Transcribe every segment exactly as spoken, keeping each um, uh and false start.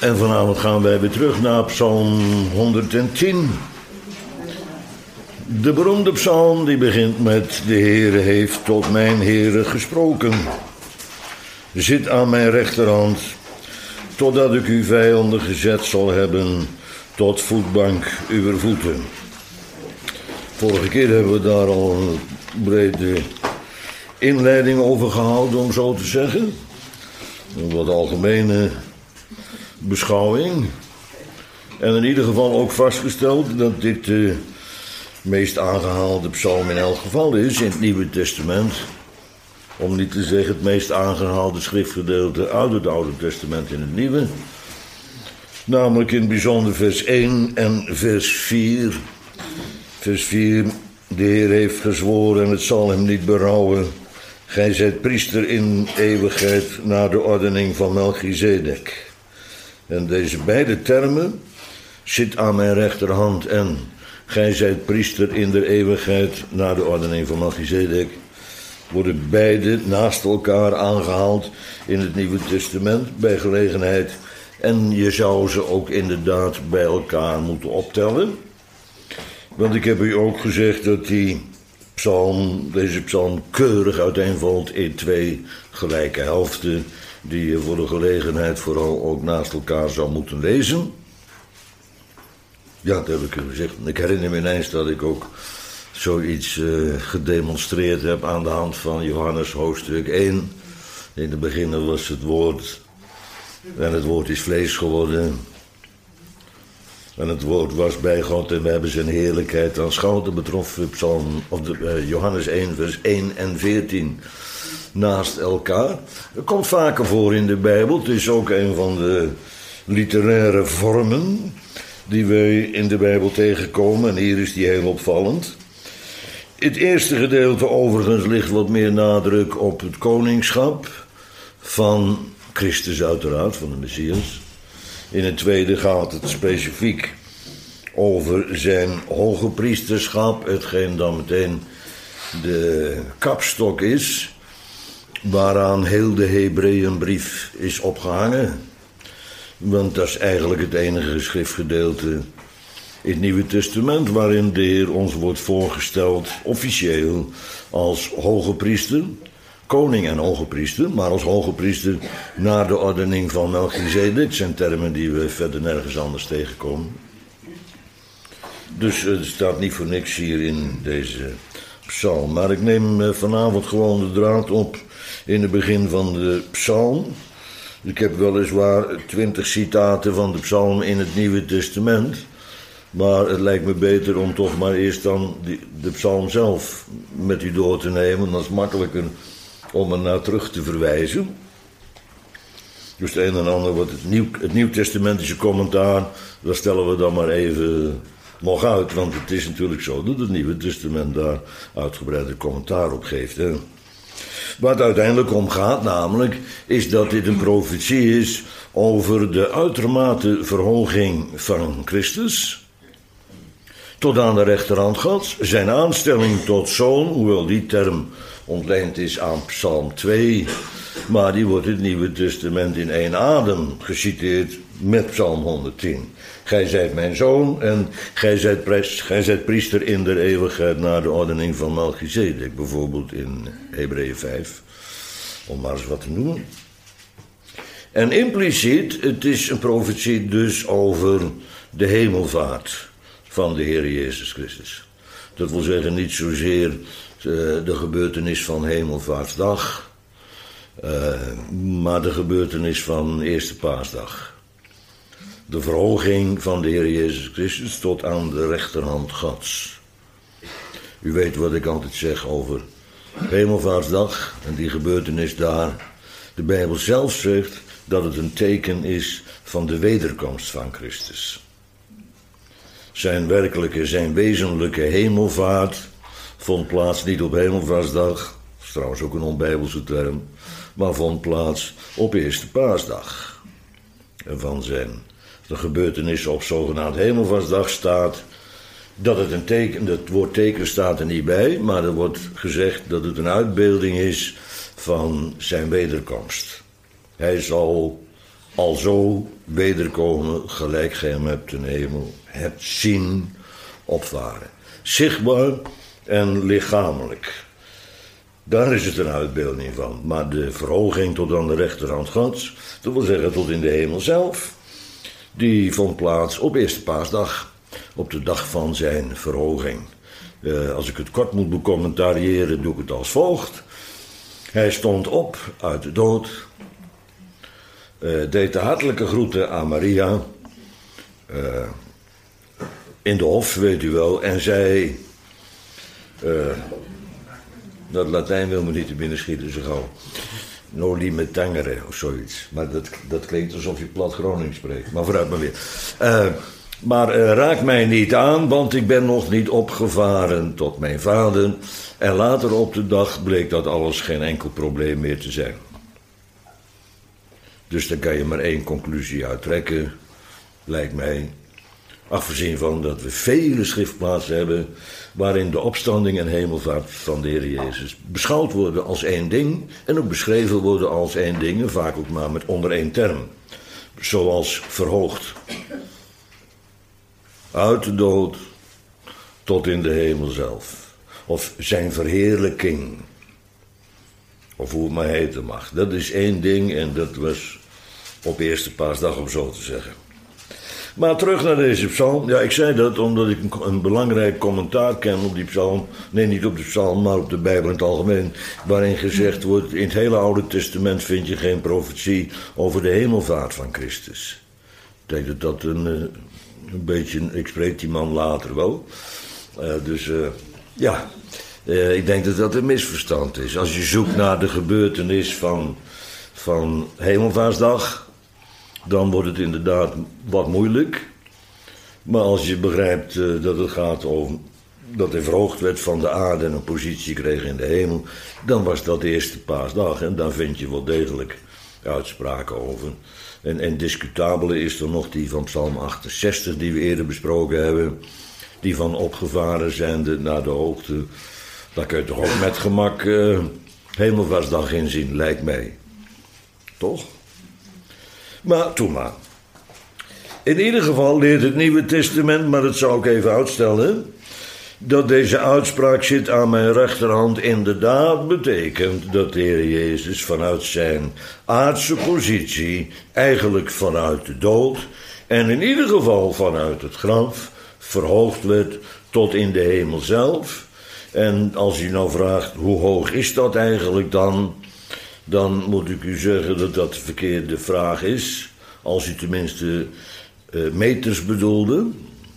En vanavond gaan wij weer terug naar Psalm honderdtien. De beroemde psalm die begint met: de Heere heeft tot mijn Heere gesproken. Zit aan mijn rechterhand, totdat ik uw vijanden gezet zal hebben tot voetbank uw voeten. Vorige keer hebben we daar al een brede inleiding over gehouden, om zo te zeggen. Een wat algemene beschouwing. En in ieder geval ook vastgesteld dat dit de meest aangehaalde psalm in elk geval is in het Nieuwe Testament. Om niet te zeggen het meest aangehaalde schriftgedeelte uit het Oude Testament in het Nieuwe. Namelijk in het bijzonder vers één en vers vier. Vers vier, de Heer heeft gezworen en het zal hem niet berouwen. Gij zijt priester in eeuwigheid naar de ordening van Melchizedek. En deze beide termen, zit aan mijn rechterhand en gij zijt priester in de eeuwigheid naar de ordening van Melchizedek, worden beide naast elkaar aangehaald in het Nieuwe Testament bij gelegenheid. En je zou ze ook inderdaad bij elkaar moeten optellen. Want ik heb u ook gezegd dat die psalm, deze psalm keurig uiteenvalt in twee gelijke helften, die je voor de gelegenheid vooral ook naast elkaar zou moeten lezen. Ja, dat heb ik u gezegd. Ik herinner me ineens dat ik ook zoiets uh, gedemonstreerd heb aan de hand van Johannes hoofdstuk één. In het begin was het woord, en het woord is vlees geworden. En het woord was bij God en we hebben zijn heerlijkheid aanschouwd. Dat betrof psalm, of de, uh, Johannes één, vers één en veertien. Naast elkaar. Dat komt vaker voor in de Bijbel. Het is ook een van de literaire vormen die wij in de Bijbel tegenkomen. En hier is die heel opvallend. Het eerste gedeelte overigens ligt wat meer nadruk op het koningschap van Christus uiteraard, van de Messias. In het tweede gaat het specifiek over zijn hoge priesterschap, hetgeen dan meteen de kapstok is, waaraan heel de Hebreeënbrief is opgehangen. Want dat is eigenlijk het enige schriftgedeelte in het Nieuwe Testament waarin de Heer ons wordt voorgesteld, officieel, als hoge priester, koning en hoge priester, maar als hoge priester naar de ordening van Melchizedek. Dat zijn termen die we verder nergens anders tegenkomen. Dus het staat niet voor niks hier in deze psalm. Maar ik neem vanavond gewoon de draad op in het begin van de psalm. Ik heb weliswaar twintig citaten van de psalm in het Nieuwe Testament. Maar het lijkt me beter om toch maar eerst dan de psalm zelf met u door te nemen. Dat is makkelijker om er naar terug te verwijzen. Dus het een en ander wat het, nieuw, het Nieuwtestamentische commentaar, daar stellen we dan maar even nog uit. Want het is natuurlijk zo dat het Nieuwe Testament daar uitgebreide commentaar op geeft. Hè. Waar het uiteindelijk om gaat namelijk, is dat dit een profetie is over de uitermate verhoging van Christus tot aan de rechterhand Gods, zijn aanstelling tot zoon, hoewel die term ontleend is aan Psalm twee, maar die wordt in het Nieuwe Testament in één adem geciteerd met Psalm honderdtien. Gij zijt mijn zoon en gij zijt, pres, gij zijt priester in der eeuwigheid naar de ordening van Melchizedek, bijvoorbeeld in Hebreeën vijf, om maar eens wat te noemen. En impliciet, het is een profetie dus over de hemelvaart van de Heer Jezus Christus. Dat wil zeggen niet zozeer de gebeurtenis van Hemelvaartsdag, uh, maar de gebeurtenis van Eerste Paasdag. De verhoging van de Heer Jezus Christus tot aan de rechterhand Gods. U weet wat ik altijd zeg over Hemelvaartsdag en die gebeurtenis daar. De Bijbel zelf zegt dat het een teken is van de wederkomst van Christus. Zijn werkelijke, zijn wezenlijke hemelvaart vond plaats niet op Hemelvaartsdag, dat is trouwens ook een onbijbelse term, maar vond plaats op Eerste Paasdag. En van zijn de gebeurtenis op zogenaamd Hemelvaartsdag staat dat het een teken, het woord teken staat er niet bij, maar er wordt gezegd dat het een uitbeelding is van zijn wederkomst. Hij zal alzo wederkomen, gelijk gij hem hebt ten hemel, hebt zien opvaren. Zichtbaar en lichamelijk. Daar is het een uitbeelding van. Maar de verhoging tot aan de rechterhand Gods, dat wil zeggen tot in de hemel zelf, die vond plaats op eerste paasdag, op de dag van zijn verhoging. Uh, als ik het kort moet becommentariëren, doe ik het als volgt. Hij stond op uit de dood, uh, deed de hartelijke groeten aan Maria, uh, in de hof, weet u wel, en zei, uh, dat Latijn wil me niet te binnen schieten zo gauw, noli me tangere of zoiets, maar dat, dat klinkt alsof je plat Gronings spreekt, maar vooruit maar weer. Uh, Maar uh, raak mij niet aan, want ik ben nog niet opgevaren tot mijn vader. En later op de dag bleek dat alles geen enkel probleem meer te zijn. Dus daar kan je maar één conclusie uit trekken, lijkt mij. Afgezien van dat we vele schriftplaatsen hebben waarin de opstanding en hemelvaart van de Heer Jezus beschouwd worden als één ding en ook beschreven worden als één ding, en vaak ook maar met onder één term. Zoals verhoogd. Uit de dood tot in de hemel zelf. Of zijn verheerlijking. Of hoe het maar heten mag. Dat is één ding en dat was op eerste paasdag, om zo te zeggen. Maar terug naar deze psalm. Ja, ik zei dat omdat ik een, een belangrijk commentaar ken op die psalm. Nee, niet op de psalm, maar op de Bijbel in het algemeen. Waarin gezegd wordt, in het hele Oude Testament vind je geen profetie over de hemelvaart van Christus. Ik denk dat dat een... Een beetje, ik spreek die man later wel. Uh, dus uh, ja, uh, ik denk dat dat een misverstand is. Als je zoekt naar de gebeurtenis van, van Hemelvaartsdag, dan wordt het inderdaad wat moeilijk. Maar als je begrijpt uh, dat het gaat over dat hij verhoogd werd van de aarde en een positie kreeg in de hemel, dan was dat de eerste paasdag. En daar vind je wel degelijk uitspraken over. En, en discutabele is er nog die van Psalm achtenzestig, die we eerder besproken hebben. Die van opgevaren zijnde naar de hoogte. Daar kun je toch ook met gemak uh, Hemelvaartsdag in zien, lijkt mij. Toch? Maar, toe maar. In ieder geval leert het Nieuwe Testament, maar dat zou ik even uitstellen, dat deze uitspraak zit aan mijn rechterhand inderdaad betekent dat de Heer Jezus vanuit zijn aardse positie, eigenlijk vanuit de dood en in ieder geval vanuit het graf, verhoogd werd tot in de hemel zelf. En als u nou vraagt, hoe hoog is dat eigenlijk dan? Dan moet ik u zeggen dat dat de verkeerde vraag is. Als u tenminste uh, meters bedoelde,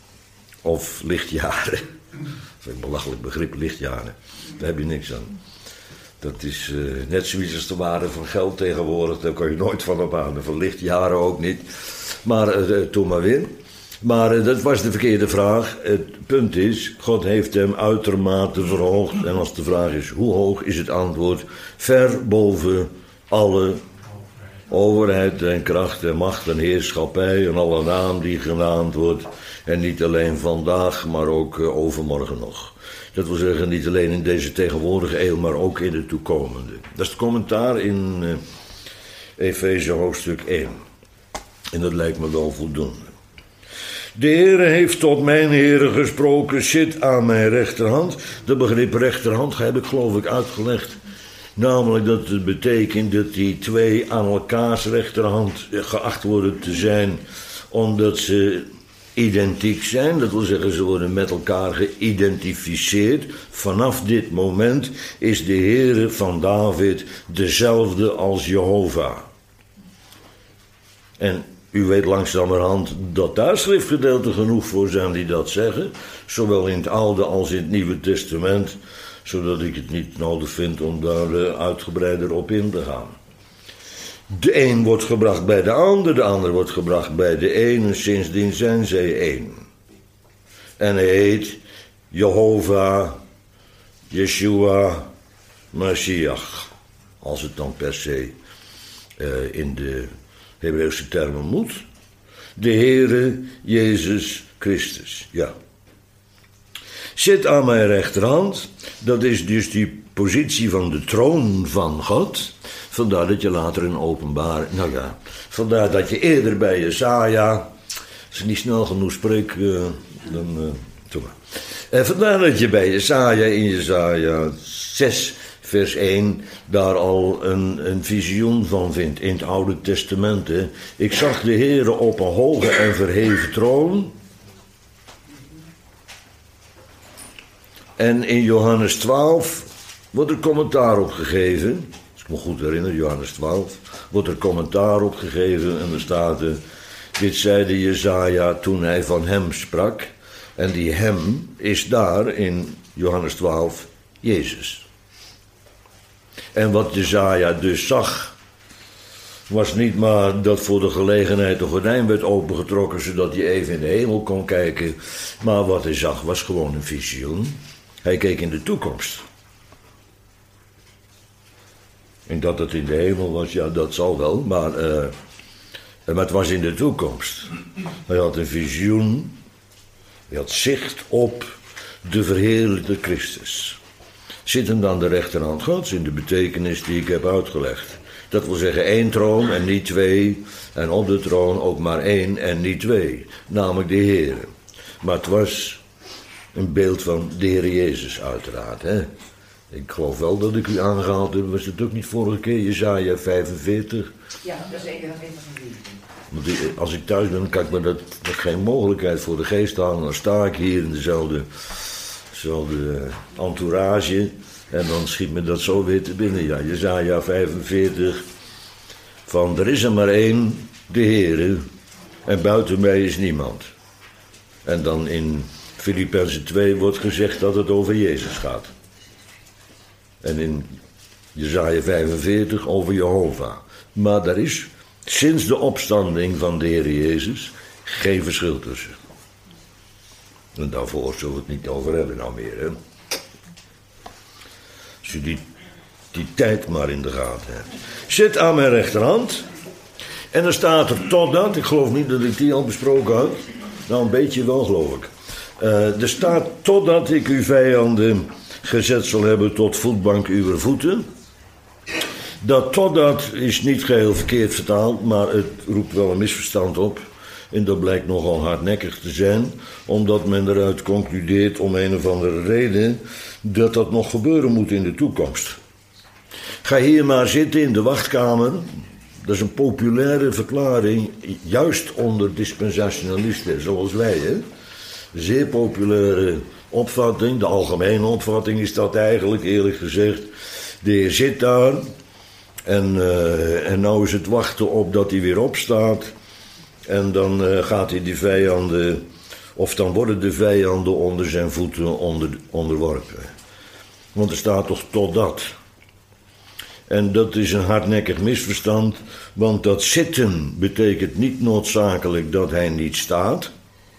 of lichtjaren. Dat is een belachelijk begrip, lichtjaren. Daar heb je niks aan. Dat is uh, net zoiets als de waarde van geld tegenwoordig. Daar kan je nooit van op aan. Van lichtjaren ook niet. Maar uh, toen maar weer. Maar uh, dat was de verkeerde vraag. Het punt is, God heeft hem uitermate verhoogd. En als de vraag is, hoe hoog is het antwoord? Ver boven alle overheid en kracht en macht en heerschappij en alle naam die genaamd wordt. En niet alleen vandaag, maar ook uh, overmorgen nog. Dat wil zeggen, niet alleen in deze tegenwoordige eeuw, maar ook in de toekomende. Dat is het commentaar in uh, Efeze hoofdstuk één. En dat lijkt me wel voldoende. De Heere heeft tot mijn Heere gesproken, zit aan mijn rechterhand. Dat begrip rechterhand heb ik geloof ik uitgelegd. Namelijk dat het betekent dat die twee aan elkaars rechterhand geacht worden te zijn, omdat ze identiek zijn. Dat wil zeggen, ze worden met elkaar geïdentificeerd. Vanaf dit moment is de Heere van David dezelfde als Jehovah. En u weet langzamerhand dat daar schriftgedeelten genoeg voor zijn die dat zeggen. Zowel in het Oude als in het Nieuwe Testament. Zodat ik het niet nodig vind om daar uitgebreider op in te gaan. De een wordt gebracht bij de ander, de ander wordt gebracht bij de een. En sindsdien zijn zij één. En hij heet Jehovah, Yeshua, Mashiach. Als het dan per se uh, in de Hebreeuwse termen moet. De Heere Jezus Christus, ja. Zit aan mijn rechterhand, dat is dus die positie van de troon van God. Vandaar dat je later in openbaar... Nou ja, vandaar dat je eerder bij Jesaja... Als ik niet snel genoeg spreek, uh, dan... Uh, doe maar. En vandaar dat je bij Jesaja in Jesaja zes, vers één... daar al een, een visioen van vindt in het Oude Testament. Hè. Ik zag de Heere op een hoge en verheven troon... En in Johannes twaalf wordt er commentaar op gegeven. Als ik me goed herinner, Johannes twaalf. Wordt er commentaar op gegeven en er staat... Uh, dit zeide Jesaja toen hij van hem sprak. En die hem is daar in Johannes twaalf Jezus. En wat Jesaja dus zag... was niet maar dat voor de gelegenheid de gordijn werd opengetrokken... zodat hij even in de hemel kon kijken. Maar wat hij zag was gewoon een visioen... Hij keek in de toekomst. En dat het in de hemel was, ja, dat zal wel, maar, uh, maar het was in de toekomst. Hij had een visioen, hij had zicht op de verheerlijkte Christus. Zittend aan de rechterhand Gods, in de betekenis die ik heb uitgelegd. Dat wil zeggen één troon en niet twee, en op de troon ook maar één en niet twee, namelijk de Heere. Maar het was... een beeld van de Heer Jezus uiteraard. Hè? Ik geloof wel dat ik u aangehaald heb. Was het ook niet vorige keer? Jesaja vijfenveertig. Ja, dat is zeker nog even gezien. Want ik, als ik thuis ben, kan ik me dat, dat geen mogelijkheid voor de geest halen. Dan sta ik hier in dezelfde, dezelfde entourage. En dan schiet me dat zo weer te binnen. Ja, Jesaja vijfenveertig. Van er is er maar één, de Heere. En buiten mij is niemand. En dan in... Filippenzen twee wordt gezegd dat het over Jezus gaat. En in Jesaja vijfenveertig over Jehovah. Maar daar is sinds de opstanding van de Heer Jezus geen verschil tussen. En daarvoor zullen we het niet over hebben nou meer. Hè? Als je die, die tijd maar in de gaten hebt. Zit aan mijn rechterhand. En dan staat er totdat, ik geloof niet dat ik die al besproken had. Nou, een beetje wel geloof ik. Uh, er staat totdat ik uw vijanden gezet zal hebben tot voetbank uw voeten. Dat totdat is niet geheel verkeerd vertaald, maar het roept wel een misverstand op. En dat blijkt nogal hardnekkig te zijn, omdat men eruit concludeert om een of andere reden dat dat nog gebeuren moet in de toekomst. Ga hier maar zitten in de wachtkamer. Dat is een populaire verklaring, juist onder dispensationalisten zoals wij, hè. Zeer populaire opvatting, de algemene opvatting is dat eigenlijk, eerlijk gezegd. De Heer zit daar en, uh, en nou is het wachten op dat hij weer opstaat. En dan uh, gaat hij die vijanden, of dan worden de vijanden onder zijn voeten onder, onderworpen. Want er staat toch totdat. En dat is een hardnekkig misverstand, want dat zitten betekent niet noodzakelijk dat hij niet staat.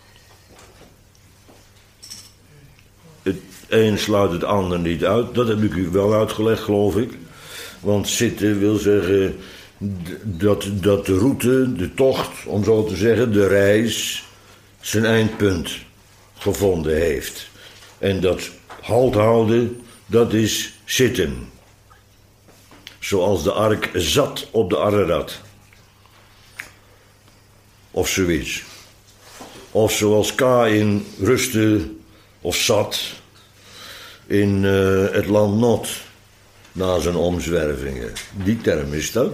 Het een sluit het ander niet uit. Dat heb ik u wel uitgelegd, geloof ik. Want zitten wil zeggen dat, dat de route, de tocht, om zo te zeggen, de reis, zijn eindpunt gevonden heeft. En dat halt houden, dat is zitten. Zoals de ark zat op de Ararat. Of zoiets. Of zoals Kaïn rustte of zat in uh, het land Nod na zijn omzwervingen. Die term is dat.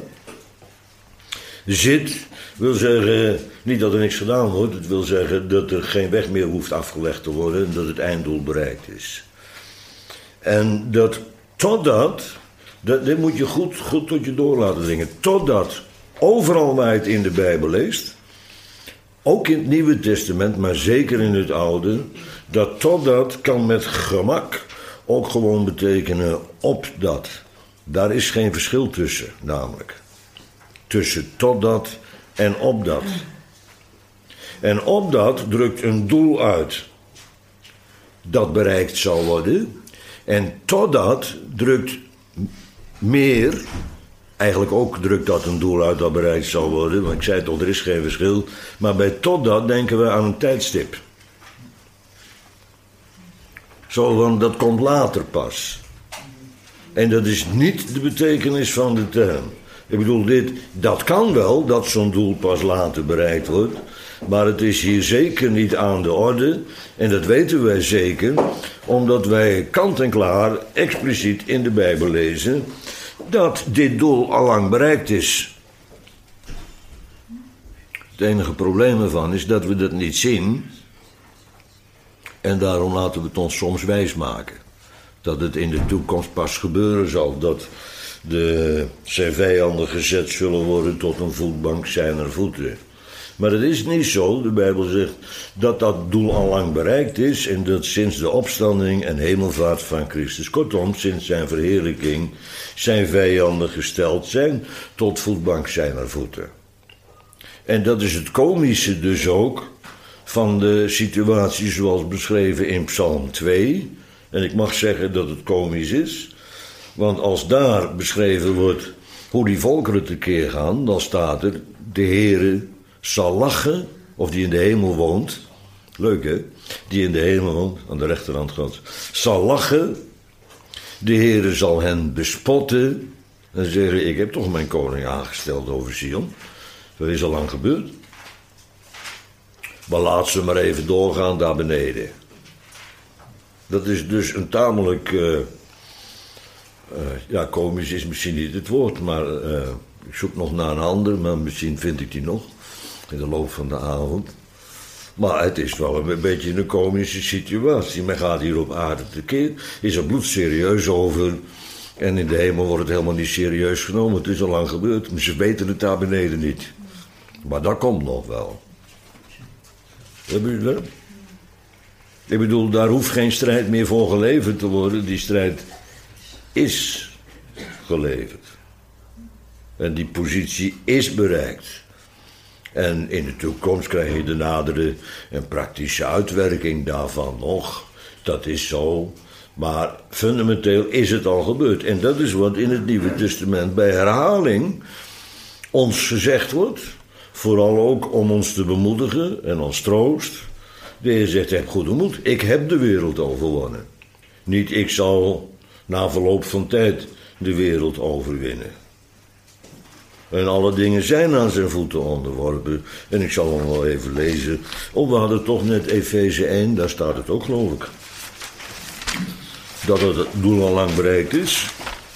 Zit wil zeggen, niet dat er niks gedaan wordt, het wil zeggen dat er geen weg meer hoeft afgelegd te worden en dat het einddoel bereikt is. En dat totdat, dat, dit moet je goed, goed tot je door laten dringen, totdat overal waar je het in de Bijbel leest, ook in het Nieuwe Testament, maar zeker in het Oude, dat totdat kan met gemak ook gewoon betekenen opdat. Daar is geen verschil tussen, namelijk. Tussen totdat en opdat. En opdat drukt een doel uit dat bereikt zal worden. En totdat drukt meer, eigenlijk ook drukt dat een doel uit dat bereikt zal worden. Want ik zei toch, er is geen verschil. Maar bij totdat denken we aan een tijdstip. Zo van, dat komt later pas. En dat is niet de betekenis van de term. Ik bedoel, dit, dat kan wel, dat zo'n doel pas later bereikt wordt. Maar het is hier zeker niet aan de orde. En dat weten wij zeker, omdat wij kant en klaar expliciet in de Bijbel lezen dat dit doel al lang bereikt is. Het enige probleem ervan is dat we dat niet zien. En daarom laten we het ons soms wijsmaken. Dat het in de toekomst pas gebeuren zal. Dat de zijn vijanden gezet zullen worden tot een voetbank zijner voeten. Maar het is niet zo, de Bijbel zegt, dat dat doel al lang bereikt is. En dat sinds de opstanding en hemelvaart van Christus, kortom, sinds zijn verheerlijking, zijn vijanden gesteld zijn tot voetbank zijner voeten. En dat is het komische dus ook van de situatie zoals beschreven in Psalm twee. En ik mag zeggen dat het komisch is. Want als daar beschreven wordt hoe die volkeren tekeer gaan, dan staat er, de Heere zal lachen, of die in de hemel woont. Leuk hè? Die in de hemel woont, aan de rechterhand Gods. Zal lachen. De Heere zal hen bespotten. En zeggen, ik heb toch mijn koning aangesteld over Sion. Dat is al lang gebeurd. Maar laat ze maar even doorgaan daar beneden. Dat is dus een tamelijk... Uh, uh, ja, komisch is misschien niet het woord, maar uh, ik zoek nog naar een ander, maar misschien vind ik die nog in de loop van de avond. Maar het is wel een beetje een komische situatie. Men gaat hier op aarde tekeer, is er bloedserieus over. En in de hemel wordt het helemaal niet serieus genomen. Het is al lang gebeurd, maar ze weten het daar beneden niet. Maar dat komt nog wel. Hebben jullie dat? Ik bedoel, daar hoeft geen strijd meer voor geleverd te worden. Die strijd is geleverd. En die positie is bereikt. En in de toekomst krijg je de nadere en praktische uitwerking daarvan nog. Dat is zo. Maar fundamenteel is het al gebeurd. En dat is wat in het Nieuwe Testament bij herhaling ons gezegd wordt. Vooral ook om ons te bemoedigen en als troost. De Heer zegt, heb goede moed. Ik heb de wereld overwonnen. Niet ik zal na verloop van tijd de wereld overwinnen. En alle dingen zijn aan zijn voeten onderworpen. En ik zal hem wel even lezen. Oh, we hadden toch net Efeze één, daar staat het ook geloof ik. Dat het doel al lang bereikt is.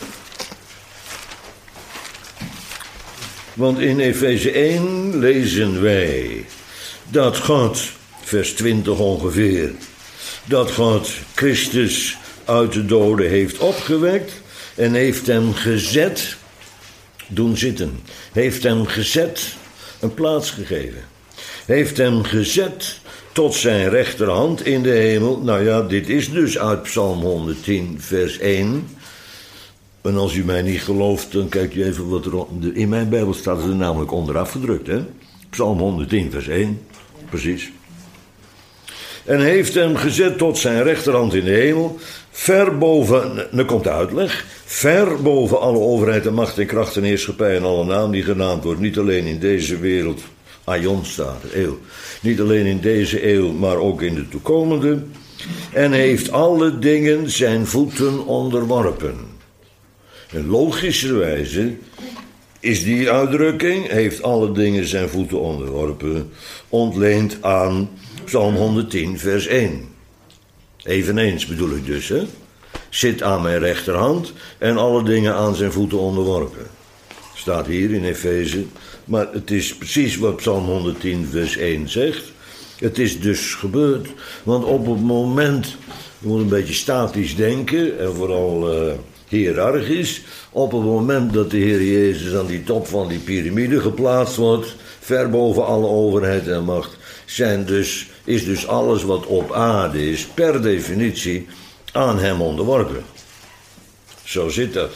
Want in Efeze één lezen wij dat God, vers twintig ongeveer, dat God Christus uit de doden heeft opgewekt en heeft hem gezet, doen zitten, heeft hem gezet, een plaats gegeven. Heeft hem gezet tot zijn rechterhand in de hemel. Nou ja, dit is dus uit Psalm honderdtien, vers één. En als u mij niet gelooft, dan kijkt u even wat er in mijn Bijbel staat, er namelijk onderaf gedrukt, hè? Psalm honderdtien, vers één, precies. En heeft hem gezet tot zijn rechterhand in de hemel, ver boven, nu komt de uitleg, ver boven alle overheid en macht en kracht en heerschappij en alle naam die genaamd wordt, niet alleen in deze wereld, aion staat er, eeuw, niet alleen in deze eeuw, maar ook in de toekomende, en heeft alle dingen zijn voeten onderworpen. En logischerwijze is die uitdrukking, heeft alle dingen zijn voeten onderworpen, ontleend aan Psalm honderdtien, vers één. Eveneens bedoel ik dus, hè. Zit aan mijn rechterhand en alle dingen aan zijn voeten onderworpen. Staat hier in Efeze. Maar het is precies wat Psalm honderdtien, vers één zegt. Het is dus gebeurd. Want op het moment, je moet een beetje statisch denken en vooral uh, hiërarchisch. Op het moment dat de Heer Jezus aan die top van die piramide geplaatst wordt, ver boven alle overheid en macht, zijn dus, is dus alles wat op aarde is, per definitie, aan hem onderworpen. Zo zit dat.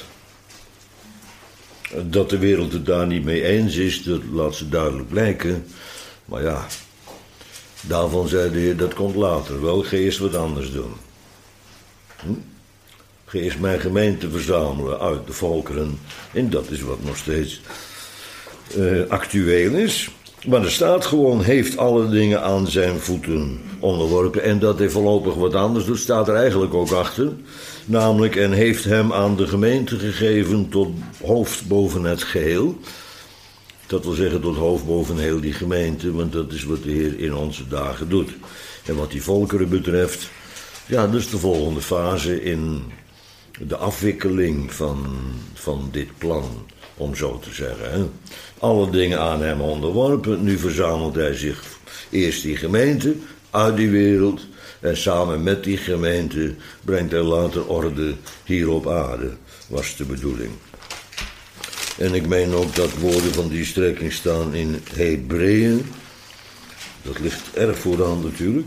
Dat de wereld het daar niet mee eens is, dat laat ze duidelijk blijken. Maar ja, daarvan zei de Heer, dat komt later wel. Ga eerst wat anders doen. Hm? Ga eerst mijn gemeente verzamelen uit de volkeren. En dat is wat nog steeds uh, actueel is. Maar er staat gewoon, heeft alle dingen aan zijn voeten onderworpen. En dat hij voorlopig wat anders doet, staat er eigenlijk ook achter. Namelijk, en heeft hem aan de gemeente gegeven tot hoofd boven het geheel. Dat wil zeggen tot hoofd boven heel die gemeente, want dat is wat de Heer in onze dagen doet. En wat die volkeren betreft, ja, dat is de volgende fase in de afwikkeling van, van dit plan, om zo te zeggen. Hè. Alle dingen aan hem onderworpen, nu verzamelt hij zich eerst die gemeente uit die wereld. En samen met die gemeente brengt hij later orde hier op aarde, was de bedoeling. En ik meen ook dat woorden van die strekking staan in Hebreeën. Dat ligt erg voor de hand natuurlijk.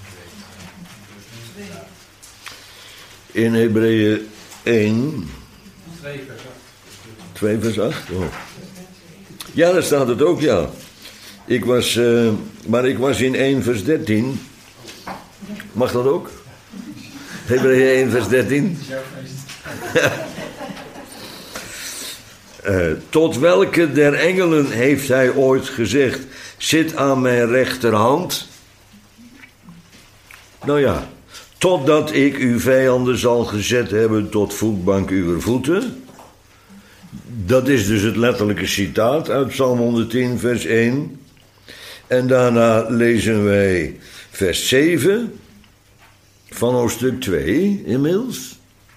In Hebreeën één. twee vers acht. Oh. Ja, daar staat het ook, ja. Ik was, uh, maar ik was in één vers dertien. Mag dat ook? Hebreeën één vers dertien. Uh, tot welke der engelen heeft hij ooit gezegd, zit aan mijn rechterhand? Nou ja, totdat ik uw vijanden zal gezet hebben tot voetbank uw voeten. Dat is dus het letterlijke citaat uit Psalm honderdtien vers één. En daarna lezen wij vers zeven van hoofdstuk twee inmiddels.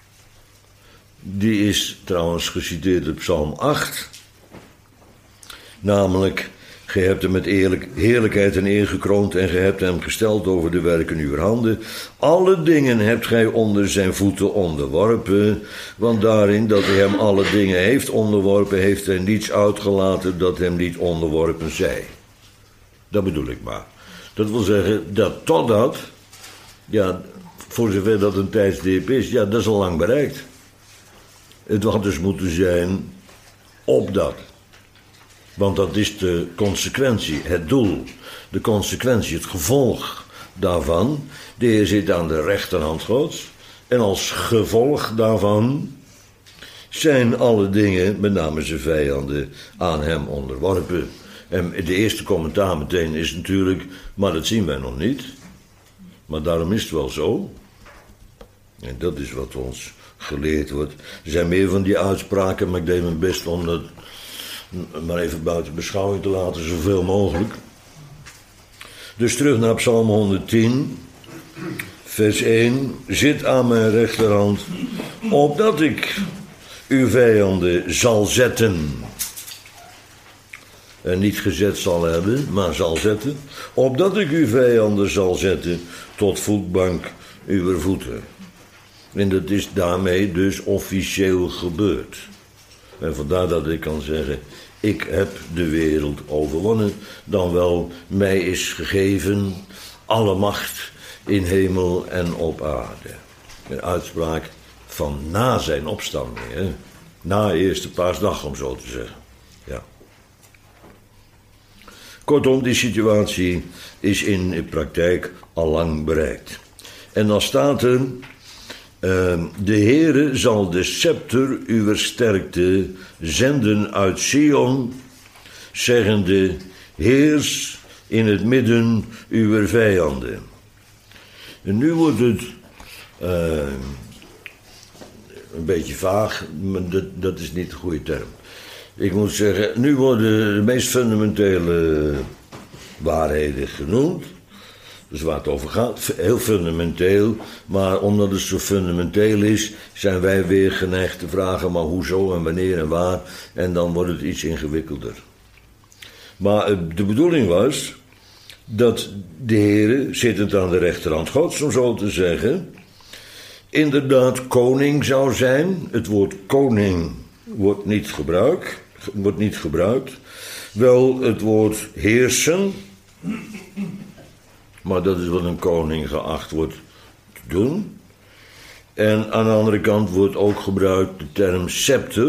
Die is trouwens geciteerd op Psalm acht. Namelijk, ge hebt hem met eerlijk, heerlijkheid en eer gekroond en ge hebt hem gesteld over de werken uwer handen. Alle dingen hebt gij onder zijn voeten onderworpen, want daarin dat hij hem alle dingen heeft onderworpen, heeft hij niets uitgelaten dat hem niet onderworpen zij. Dat bedoel ik maar. Dat wil zeggen dat totdat, ja, voor zover dat een tijdsdip is, ja, dat is al lang bereikt. Het had dus moeten zijn opdat. Want dat is de consequentie, het doel. De consequentie, het gevolg daarvan. De Heer zit aan de rechterhand Gods. En als gevolg daarvan zijn alle dingen, met name zijn vijanden, aan hem onderworpen. En de eerste commentaar meteen is natuurlijk, maar dat zien wij nog niet. Maar daarom is het wel zo. En dat is wat ons geleerd wordt. Er zijn meer van die uitspraken, maar ik deed mijn best om dat maar even buiten beschouwing te laten, zoveel mogelijk. Dus terug naar Psalm honderdtien, vers één. Zit aan mijn rechterhand, opdat ik uw vijanden zal zetten. En niet gezet zal hebben, maar zal zetten. Opdat ik uw vijanden zal zetten tot voetbank uw voeten. En dat is daarmee dus officieel gebeurd. En vandaar dat ik kan zeggen, ik heb de wereld overwonnen. Dan wel, mij is gegeven alle macht in hemel en op aarde. Een uitspraak van na zijn opstanding. Hè? Na eerste paasdag, om zo te zeggen. Ja. Kortom, die situatie is in de praktijk al lang bereikt. En dan staat er, Uh, de Heere zal de scepter uwer sterkte zenden uit Sion, zeggende, heers in het midden uwer vijanden. En nu wordt het uh, een beetje vaag, maar dat, dat is niet de goede term. Ik moet zeggen, nu worden de meest fundamentele waarheden genoemd. Dus waar het over gaat, heel fundamenteel. Maar omdat het zo fundamenteel is, zijn wij weer geneigd te vragen, maar hoezo en wanneer en waar. En dan wordt het iets ingewikkelder. Maar de bedoeling was dat de Heere, zittend aan de rechterhand Gods, om zo te zeggen, inderdaad koning zou zijn. Het woord koning wordt niet gebruikt. Wordt niet gebruikt. Wel het woord heersen. Maar dat is wat een koning geacht wordt te doen. En aan de andere kant wordt ook gebruikt de term scepter.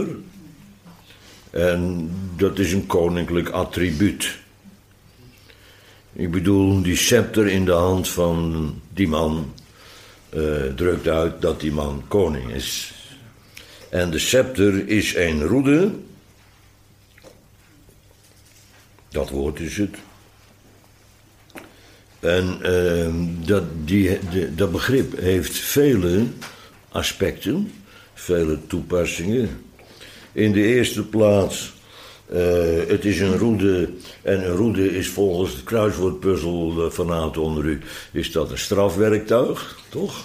En dat is een koninklijk attribuut. Ik bedoel, die scepter in de hand van die man uh, drukt uit dat die man koning is. En de scepter is een roede. Dat woord is het. En uh, dat, die, de, dat begrip heeft vele aspecten, vele toepassingen. In de eerste plaats, uh, het is een roede, en een roede is volgens het kruiswoordpuzzel vanavond onder u, is dat een strafwerktuig, toch?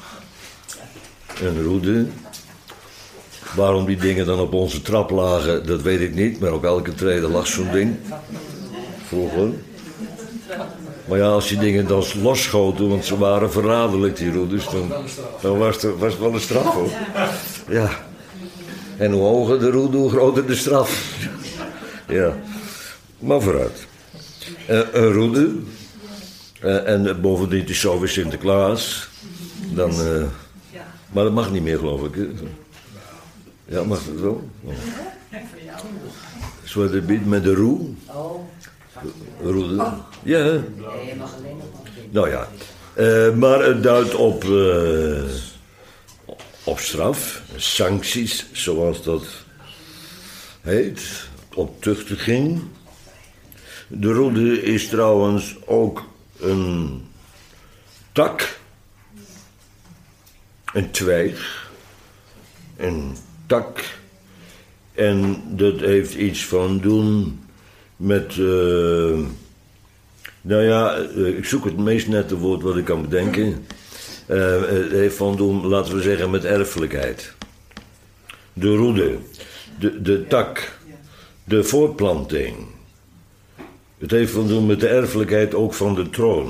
Een roede. Waarom die dingen dan op onze trap lagen, dat weet ik niet, maar op elke trede lag zo'n ding. Vroeger. Maar ja, als die dingen dan losschoten, want ze waren verraderlijk, die roeders, dan, dan was, het, was het wel een straf, hoor. Ja. En hoe hoger de roede, hoe groter de straf. Ja. Maar vooruit. Uh, een roede. Uh, en uh, bovendien is zo weer Sinterklaas. Dan, uh, maar dat mag niet meer, geloof ik. Hè? Ja, mag dat wel? Oh. Zwarte biet met de roe. Roede. Ja. Nee, je mag alleen nog maar. Nou ja. Uh, maar het duidt op, uh, op straf, sancties, zoals dat heet, op tuchtiging. De roede is trouwens ook een tak, een twijg, een tak. En dat heeft iets van doen met, uh, nou ja, uh, ik zoek het meest nette woord wat ik kan bedenken. Uh, het heeft van doen, laten we zeggen, met erfelijkheid. De roede, de, de tak, de voortplanting. Het heeft van doen met de erfelijkheid ook van de troon.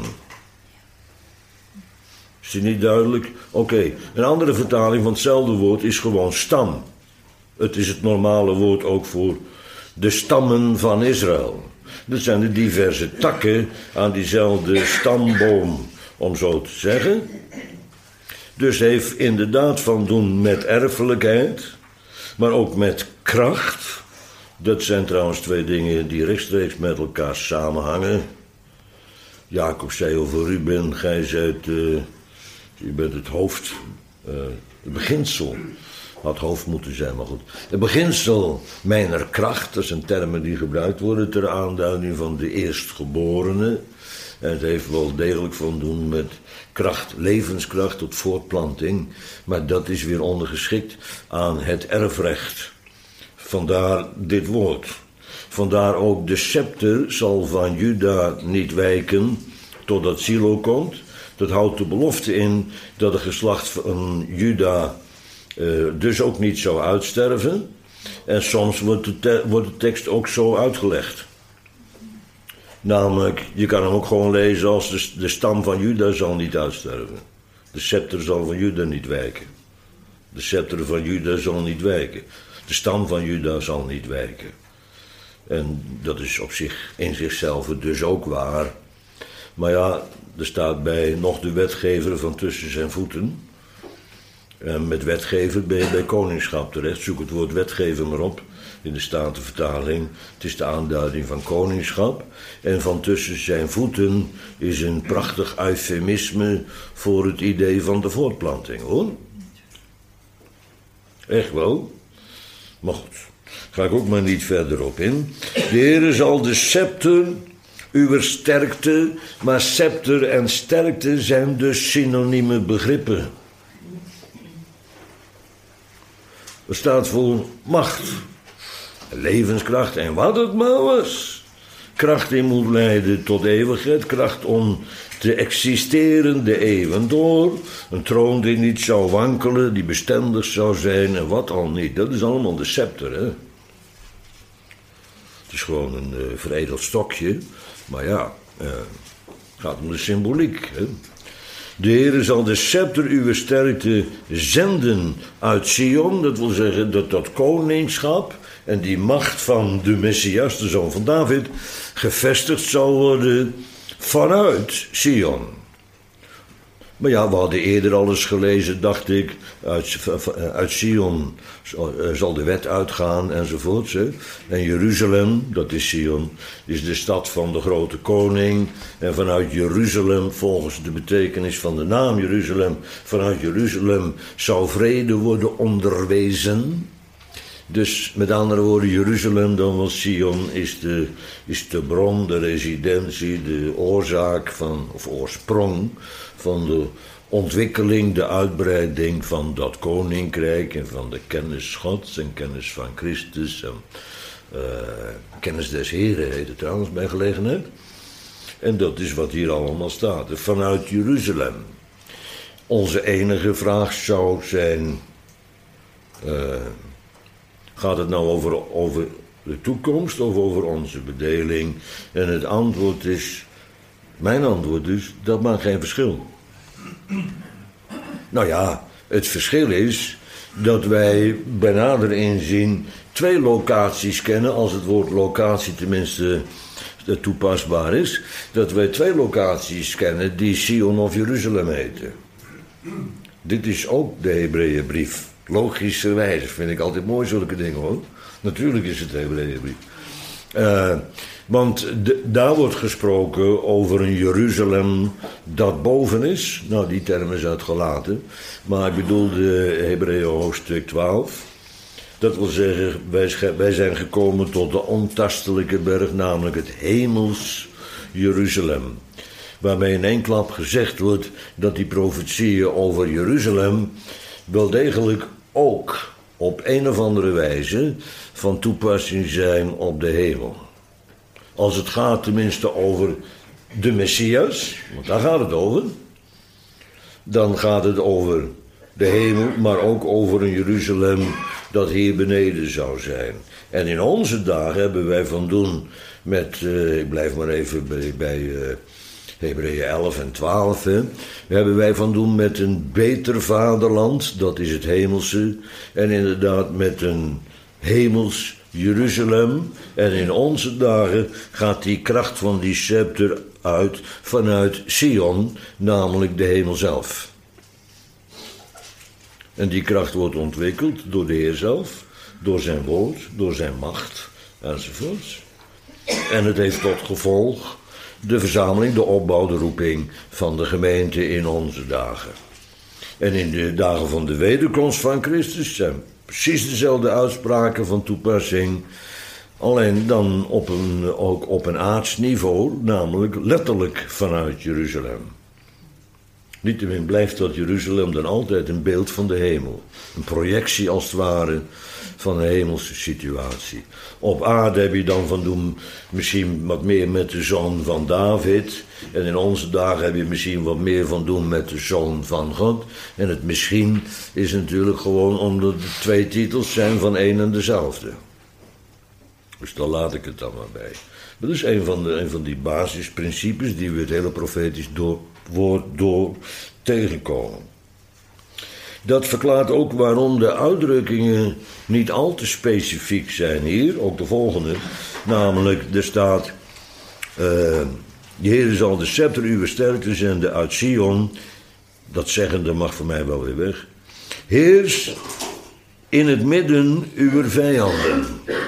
Is die niet duidelijk? Oké, okay. Een andere vertaling van hetzelfde woord is gewoon stam. Het is het normale woord ook voor de stammen van Israël. Dat zijn de diverse takken aan diezelfde stamboom, om zo te zeggen. Dus heeft inderdaad van doen met erfelijkheid, maar ook met kracht. Dat zijn trouwens twee dingen die rechtstreeks met elkaar samenhangen. Jacob zei over Ruben, gij zijt, uh, je bent het hoofd, uh, het beginsel. Had hoofd moeten zijn, maar goed. Het beginsel mijner kracht, dat zijn termen die gebruikt worden ter aanduiding van de eerstgeborene. En het heeft wel degelijk van doen met kracht, levenskracht tot voortplanting. Maar dat is weer ondergeschikt aan het erfrecht. Vandaar dit woord. Vandaar ook de scepter zal van Juda niet wijken totdat Silo komt. Dat houdt de belofte in dat het geslacht van Juda uh, dus ook niet zou uitsterven. En soms wordt de, te- wordt de tekst ook zo uitgelegd. Namelijk, je kan hem ook gewoon lezen als de, de stam van Juda zal niet uitsterven. De scepter zal van Juda niet wijken. De scepter van Juda zal niet wijken. De stam van Juda zal niet wijken. En dat is op zich in zichzelf dus ook waar. Maar ja, er staat bij nog de wetgever van tussen zijn voeten. En met wetgever ben je bij koningschap terecht. Zoek het woord wetgever maar op in de Statenvertaling. Het is de aanduiding van koningschap. En van tussen zijn voeten is een prachtig eufemisme voor het idee van de voortplanting, hoor. Echt wel. Maar goed, ga ik ook maar niet verder op in. De Heere zal de scepter uw sterkte, maar scepter en sterkte zijn dus synonieme begrippen. Het staat voor macht, levenskracht en wat het maar was. Kracht die moet leiden tot eeuwigheid, kracht om te existeren de eeuwen door. Een troon die niet zou wankelen, die bestendig zou zijn en wat al niet. Dat is allemaal de scepter, hè. Het is gewoon een uh, veredeld stokje, maar ja, uh, het gaat om de symboliek, hè. De Heere zal de scepter uw sterkte zenden uit Sion. Dat wil zeggen dat dat koningschap en die macht van de Messias, de zoon van David, gevestigd zal worden vanuit Sion. Maar ja, we hadden eerder al eens gelezen, dacht ik, uit, uit Sion zal de wet uitgaan enzovoort. Hè. En Jeruzalem, dat is Sion, is de stad van de grote koning. En vanuit Jeruzalem, volgens de betekenis van de naam Jeruzalem, vanuit Jeruzalem zou vrede worden onderwezen. Dus met andere woorden, Jeruzalem, dan was Sion, is de, is de bron, de residentie, de oorzaak van, of oorsprong van de ontwikkeling, de uitbreiding van dat koninkrijk en van de kennis Gods en kennis van Christus en uh, kennis des Heren heet het trouwens bij gelegenheid. En dat is wat hier allemaal staat, vanuit Jeruzalem. Onze enige vraag zou zijn, uh, gaat het nou over, over de toekomst of over onze bedeling? En het antwoord is, mijn antwoord is, dat maakt geen verschil. Nou ja, het verschil is dat wij bij nader inzien twee locaties kennen, als het woord locatie tenminste toepasbaar is, dat wij twee locaties kennen die Sion of Jeruzalem heten. Dit is ook de Hebreeënbrief. Logischerwijze vind ik altijd mooi zulke dingen hoor. Natuurlijk is het de Hebreeënbrief. Uh, want de, daar wordt gesproken over een Jeruzalem dat boven is. Nou, die term is uitgelaten. Maar ik bedoel de Hebreeën hoofdstuk twaalf. Dat wil zeggen, wij, wij zijn gekomen tot de ontastelijke berg, namelijk het hemels Jeruzalem. Waarmee in één klap gezegd wordt dat die profetieën over Jeruzalem wel degelijk ook op een of andere wijze van toepassing zijn op de hemel. Als het gaat tenminste over de Messias, want daar gaat het over, dan gaat het over de hemel, maar ook over een Jeruzalem dat hier beneden zou zijn. En in onze dagen hebben wij van doen met, uh, ik blijf maar even bij, bij uh, Hebreeën elf en twaalf, hè, hebben wij van doen met een beter vaderland, dat is het hemelse, en inderdaad met een hemels Jeruzalem. En in onze dagen gaat die kracht van die scepter uit vanuit Sion, namelijk de hemel zelf. En die kracht wordt ontwikkeld door de Heer zelf, door zijn woord, door zijn macht, enzovoorts. En het heeft tot gevolg de verzameling, de opbouw, de roeping van de gemeente in onze dagen. En in de dagen van de wederkomst van Christus zijn precies dezelfde uitspraken van toepassing, alleen dan op een, ook op een aards niveau, namelijk letterlijk vanuit Jeruzalem. Niettemin blijft dat Jeruzalem dan altijd een beeld van de hemel. Een projectie als het ware van een hemelse situatie. Op aarde heb je dan van doen misschien wat meer met de zoon van David. En in onze dagen heb je misschien wat meer van doen met de zoon van God. En het misschien is natuurlijk gewoon omdat de twee titels zijn van één en dezelfde. Dus daar laat ik het dan maar bij. Dat is een van, de, een van die basisprincipes die we het hele profetisch door, woord door tegenkomen. Dat verklaart ook waarom de uitdrukkingen niet al te specifiek zijn hier. Ook de volgende. Namelijk, er staat, Uh, de Heer zal de scepter uw sterkte zenden uit Sion. Dat zeggende mag voor mij wel weer weg. Heers in het midden uw vijanden.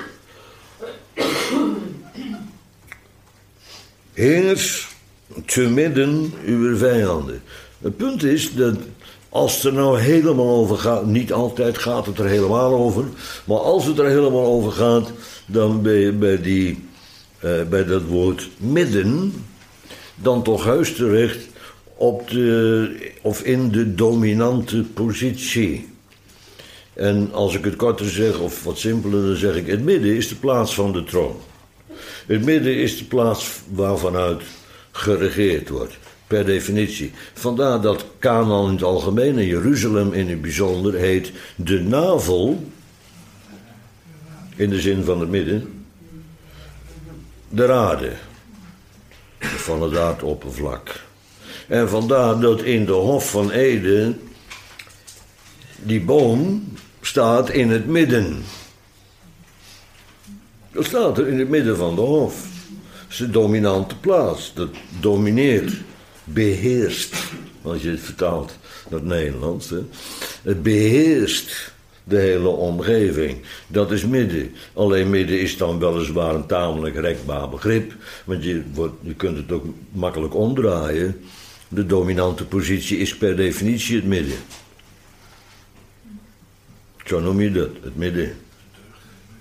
Heers te midden uw vijanden. Het punt is dat als het er nou helemaal over gaat, niet altijd gaat het er helemaal over, maar als het er helemaal over gaat, dan ben je bij, die, uh, bij dat woord midden, dan toch heus terecht op de, of in de dominante positie. En als ik het korter zeg, of wat simpeler, dan zeg ik, het midden is de plaats van de troon. Het midden is de plaats waarvanuit geregeerd wordt. Per definitie. Vandaar dat Kanaan in het algemeen en Jeruzalem in het bijzonder heet de navel, in de zin van het midden, de aarde, van het aardoppervlak. En vandaar dat in de Hof van Eden die boom staat in het midden. Dat staat er in het midden van de hof. Dat is de dominante plaats. Dat domineert. Beheerst, als je het vertaalt naar het Nederlands. Hè. Het beheerst de hele omgeving. Dat is midden. Alleen midden is dan weliswaar een tamelijk rekbaar begrip. Want je, wordt, je kunt het ook makkelijk omdraaien. De dominante positie is per definitie het midden. Zo noem je dat, het midden.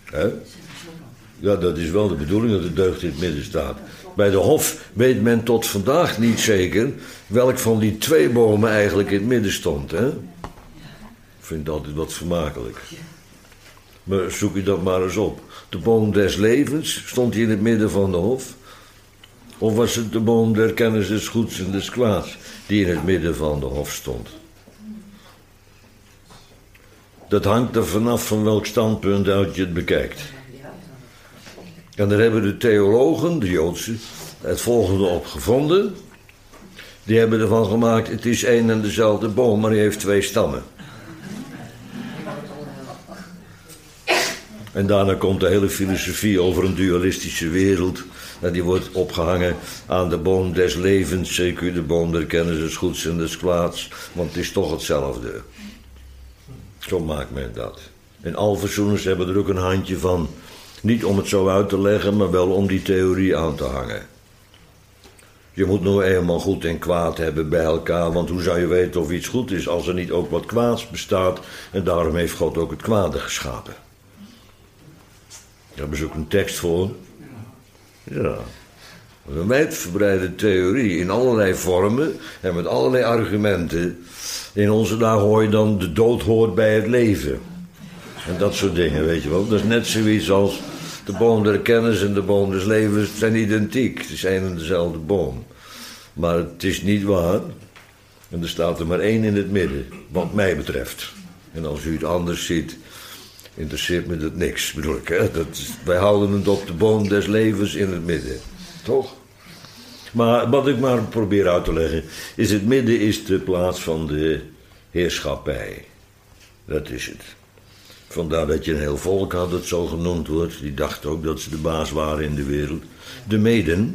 Hè? Ja, dat is wel de bedoeling dat de deugd in het midden staat. Bij de hof weet men tot vandaag niet zeker welk van die twee bomen eigenlijk in het midden stond. Hè? Ik vind het altijd wat vermakelijk. Maar zoek je dat maar eens op. De boom des levens, stond hij in het midden van de hof? Of was het de boom der kennis des goeds en des kwaads die in het midden van de hof stond? Dat hangt er vanaf van welk standpunt uit je het bekijkt. En daar hebben de theologen, de Joodse, het volgende op gevonden. Die hebben ervan gemaakt, het is één en dezelfde boom, maar die heeft twee stammen. En daarna komt de hele filosofie over een dualistische wereld. En die wordt opgehangen aan de boom des levens, zeker de boom der kennis des goeds en des kwaads. Want het is toch hetzelfde. Zo maakt men dat. En alverzoeners hebben er ook een handje van. Niet om het zo uit te leggen, maar wel om die theorie aan te hangen. Je moet nou eenmaal goed en kwaad hebben bij elkaar, want hoe zou je weten of iets goed is als er niet ook wat kwaads bestaat? En daarom heeft God ook het kwade geschapen. Daar hebben ze ook een tekst voor. Ja. Een wijdverbreide theorie in allerlei vormen en met allerlei argumenten. In onze dagen hoor je dan de dood hoort bij het leven. En dat soort dingen, weet je wel. Dat is net zoiets als de boom der kennis en de boom des levens zijn identiek. Het is één en dezelfde boom. Maar het is niet waar. En er staat er maar één in het midden, wat mij betreft. En als u het anders ziet, interesseert me dat niks, bedoel ik. Hè? Dat is, wij houden het op de boom des levens in het midden. Toch? Maar wat ik maar probeer uit te leggen, is het midden is de plaats van de heerschappij. Dat is het. Vandaar dat je een heel volk had dat zo genoemd wordt. Die dacht ook dat ze de baas waren in de wereld. De Meden.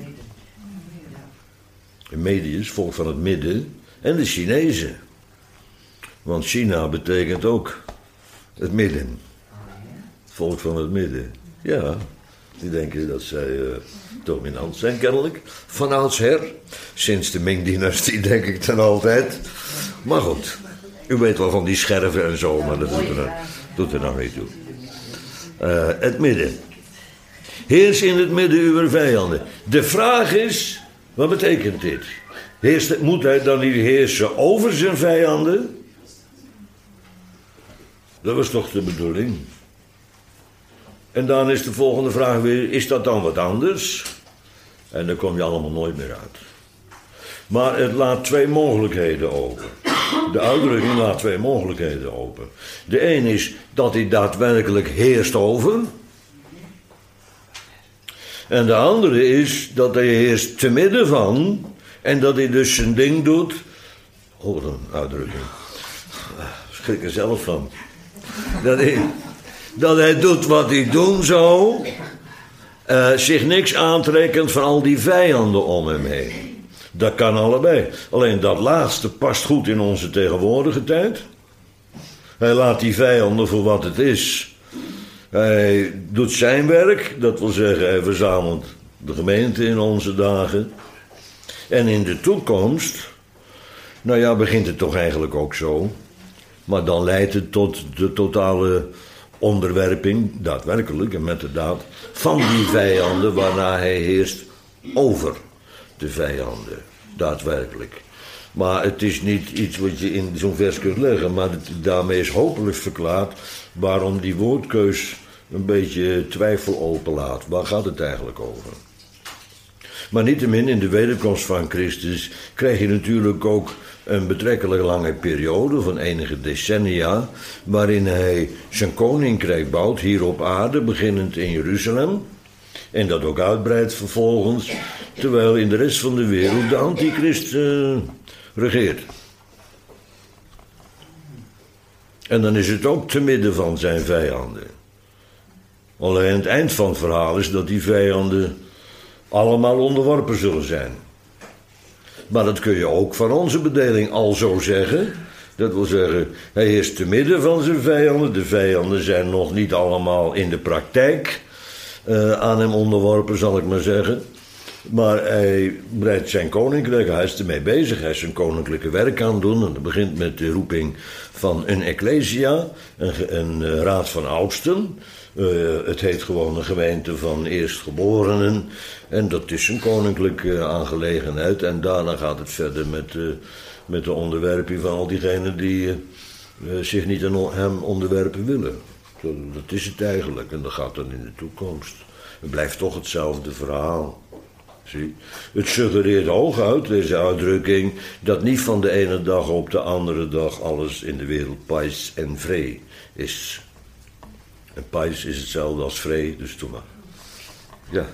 De Mediërs, volk van het midden. En de Chinezen. Want China betekent ook het midden. Volk van het midden. Ja, die denken dat zij uh, dominant zijn kennelijk. Van oudsher. Sinds de Ming-dynastie denk ik dan altijd. Maar goed, u weet wel van die scherven en zo, maar dat doet er, doet er nou niet toe. Uh, het midden. Heers in het midden uw vijanden. De vraag is, wat betekent dit? Heerst, moet hij dan niet heersen over zijn vijanden? Dat was toch de bedoeling? En dan is de volgende vraag weer, is dat dan wat anders? En daar kom je allemaal nooit meer uit. Maar het laat twee mogelijkheden open. De uitdrukking laat twee mogelijkheden open. De een is dat hij daadwerkelijk heerst over. En de andere is dat hij heerst te midden van. En dat hij dus zijn ding doet. Oh, een uitdrukking. Ik schrik er zelf van. Dat hij, dat hij doet wat hij doen zou. Uh, zich niks aantrekkend van al die vijanden om hem heen. Dat kan allebei. Alleen dat laatste past goed in onze tegenwoordige tijd. Hij laat die vijanden voor wat het is. Hij doet zijn werk. Dat wil zeggen, hij verzamelt de gemeente in onze dagen. En in de toekomst, nou ja, begint het toch eigenlijk ook zo. Maar dan leidt het tot de totale onderwerping, daadwerkelijk en met de daad, van die vijanden waarna hij heerst over de vijanden, daadwerkelijk. Maar het is niet iets wat je in zo'n vers kunt leggen, maar het, daarmee is hopelijk verklaard waarom die woordkeus een beetje twijfel openlaat. Waar gaat het eigenlijk over? Maar niettemin, in de wederkomst van Christus krijg je natuurlijk ook een betrekkelijk lange periode van enige decennia, waarin hij zijn koninkrijk bouwt hier op aarde, beginnend in Jeruzalem, en dat ook uitbreidt vervolgens, terwijl in de rest van de wereld de antichrist uh, regeert. En dan is het ook te midden van zijn vijanden. Alleen het eind van het verhaal is dat die vijanden allemaal onderworpen zullen zijn. Maar dat kun je ook van onze bedeling al zo zeggen. Dat wil zeggen, hij is te midden van zijn vijanden. De vijanden zijn nog niet allemaal in de praktijk uh, aan hem onderworpen, zal ik maar zeggen. Maar hij breidt zijn koninkrijk, hij is ermee bezig, hij is zijn koninklijke werk aan het doen. En dat begint met de roeping van een ecclesia, een, een uh, raad van oudsten. Uh, het heet gewoon een gemeente van eerstgeborenen. En dat is een koninklijke uh, aangelegenheid. En daarna gaat het verder met, uh, met de onderwerping van al diegenen die uh, uh, zich niet aan hem onderwerpen willen. Dat, dat is het eigenlijk. En dat gaat dan in de toekomst. Het blijft toch hetzelfde verhaal. Zie? Het suggereert hooguit, deze uitdrukking, dat niet van de ene dag op de andere dag alles in de wereld pais en vree is. En pais is hetzelfde als vree, dus doe maar. Ja.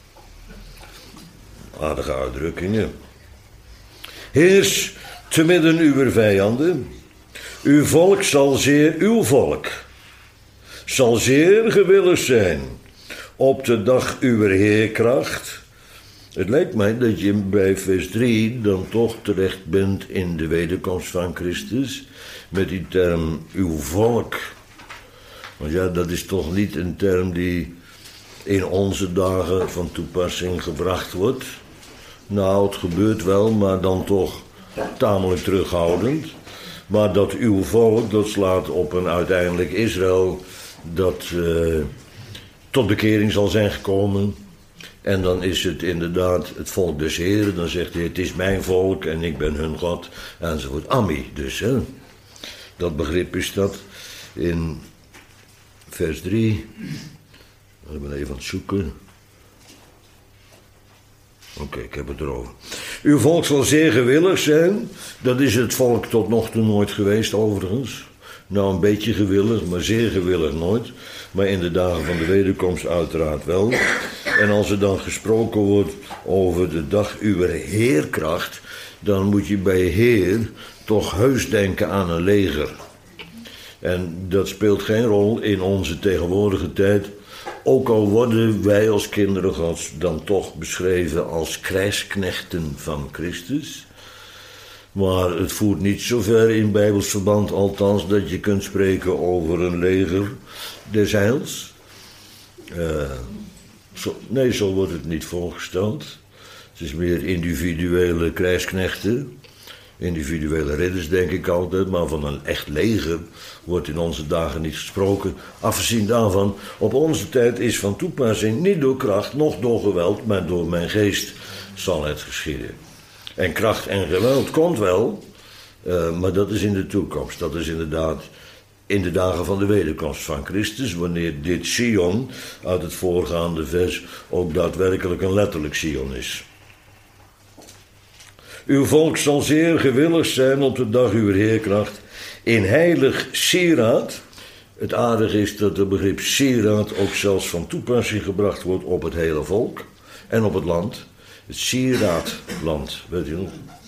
Aardige uitdrukkingen. Heers te midden uw vijanden. Uw volk zal zeer, uw volk zal zeer gewillig zijn op de dag uw heerkracht. Het lijkt mij dat je bij vers drie dan toch terecht bent in de wederkomst van Christus met die term uw volk. Want ja, dat is toch niet een term die in onze dagen van toepassing gebracht wordt. Nou, het gebeurt wel, maar dan toch tamelijk terughoudend. Maar dat uw volk, dat slaat op een uiteindelijk Israël dat uh, tot bekering zal zijn gekomen. En dan is het inderdaad het volk des Heren. Dan zegt hij, het is mijn volk en ik ben hun God. Enzovoort. Ami dus, hè. Dat begrip is dat in vers drie. Ik ben even aan het zoeken. Oké, okay, ik heb het erover. Uw volk zal zeer gewillig zijn. Dat is het volk tot nog toe nooit geweest, overigens. Nou, een beetje gewillig, maar zeer gewillig nooit. Maar in de dagen van de wederkomst uiteraard wel. En als er dan gesproken wordt over de dag uw heerkracht, dan moet je bij heer toch heus denken aan een leger. En dat speelt geen rol in onze tegenwoordige tijd. Ook al worden wij als kinderen Gods dan toch beschreven als krijgsknechten van Christus. Maar het voert niet zo ver in bijbels verband, althans, dat je kunt spreken over een leger des heils. Uh, zo, nee, zo wordt het niet voorgesteld. Het is meer individuele krijgsknechten, individuele ridders denk ik altijd, maar van een echt leger wordt in onze dagen niet gesproken. Afgezien daarvan, op onze tijd is van toepassing niet door kracht, noch door geweld, maar door mijn geest zal het geschieden. En kracht en geweld komt wel, uh, maar dat is in de toekomst. Dat is inderdaad in de dagen van de wederkomst van Christus, wanneer dit Sion uit het voorgaande vers ook daadwerkelijk een letterlijk Sion is. Uw volk zal zeer gewillig zijn op de dag uw heerkracht in heilig sieraad. Het aardige is dat het begrip sieraad ook zelfs van toepassing gebracht wordt op het hele volk en op het land. Het sieraadland, weet je nog?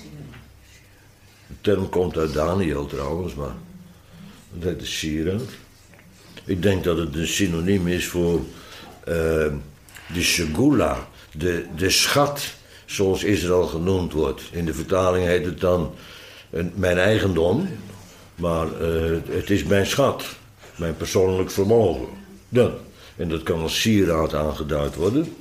De term komt uit Daniel trouwens, maar dat heet de sieraad. Ik denk dat het een synoniem is voor uh, de segula, de, de schat, zoals Israël genoemd wordt. In de vertaling heet het dan een, mijn eigendom, maar uh, het is mijn schat, mijn persoonlijk vermogen. Ja. En dat kan als sieraad aangeduid worden.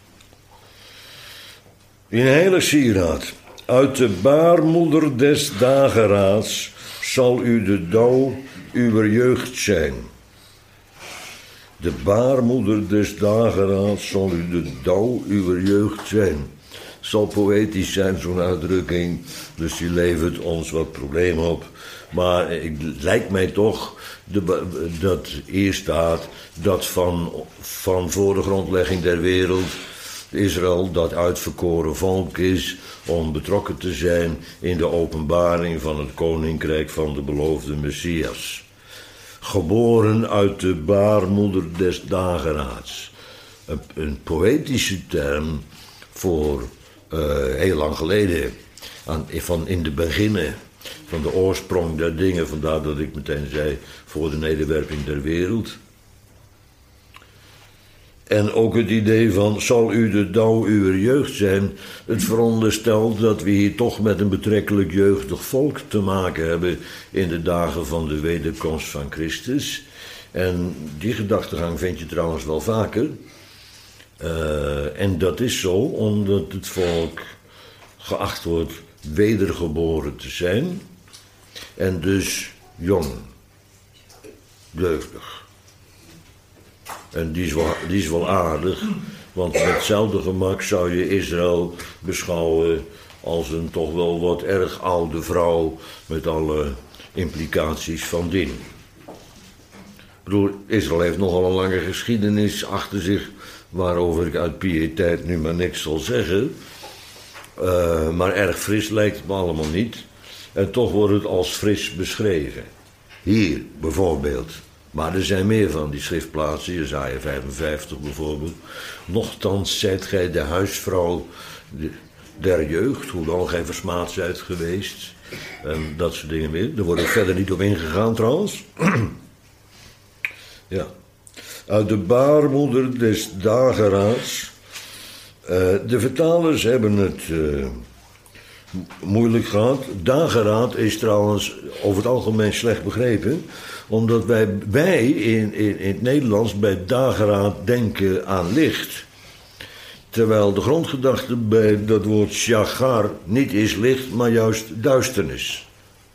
In heilig sieraad, uit de baarmoeder des dageraads zal u de dauw uwer jeugd zijn. De baarmoeder des dageraads zal u de dauw uwer jeugd zijn. Het zal poëtisch zijn, zo'n uitdrukking, dus die levert ons wat problemen op. Maar het lijkt mij toch de, dat hier staat dat van, van voor de grondlegging der wereld Israël dat uitverkoren volk is om betrokken te zijn in de openbaring van het koninkrijk van de beloofde Messias. Geboren uit de baarmoeder des dageraads. Een, een poëtische term voor uh, heel lang geleden, aan, van in de beginnen, van de oorsprong der dingen, vandaar dat ik meteen zei, voor de nederwerping der wereld. En ook het idee van, zal u de dauw uwer jeugd zijn, het veronderstelt dat we hier toch met een betrekkelijk jeugdig volk te maken hebben in de dagen van de wederkomst van Christus. En die gedachtegang vind je trouwens wel vaker. Uh, en dat is zo omdat het volk geacht wordt wedergeboren te zijn. En dus jong. Jeugdig. En die is wel, die is wel aardig. Want met hetzelfde gemak zou je Israël beschouwen als een toch wel wat erg oude vrouw met alle implicaties van dien. Ik bedoel, Israël heeft nogal een lange geschiedenis achter zich, waarover ik uit piëteit nu maar niks zal zeggen. Uh, maar erg fris lijkt het me allemaal niet. En toch wordt het als fris beschreven. Hier bijvoorbeeld. Maar er zijn meer van die schriftplaatsen, Jesaja vijfenvijftig bijvoorbeeld. Nochtans zijt gij de huisvrouw der jeugd, hoe dan gij versmaad zijt geweest. En dat soort dingen meer. Daar wordt ik verder niet op ingegaan trouwens. Ja. Uit de baarmoeder des dageraads. Uh, de vertalers hebben het uh, moeilijk gehad. Dageraad is trouwens over het algemeen slecht begrepen. Omdat wij, wij in, in, in het Nederlands bij dageraad denken aan licht. Terwijl de grondgedachte bij dat woord shagar niet is licht, maar juist duisternis.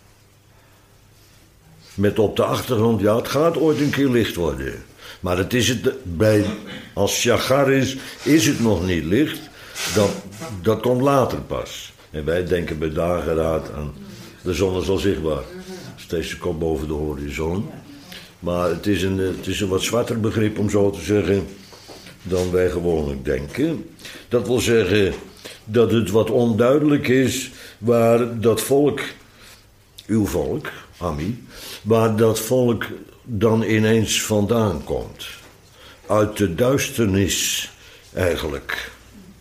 Met op de achtergrond, ja, het gaat ooit een keer licht worden. Maar het is het bij, als shagar is, is het nog niet licht. Dat, dat komt later pas. En wij denken bij dageraad aan de zon is al zichtbaar. Steeds de kop boven de horizon. Maar het is, een, het is een wat zwarter begrip om zo te zeggen dan wij gewoonlijk denken. Dat wil zeggen dat het wat onduidelijk is waar dat volk, uw volk, Ami, waar dat volk dan ineens vandaan komt. Uit de duisternis eigenlijk.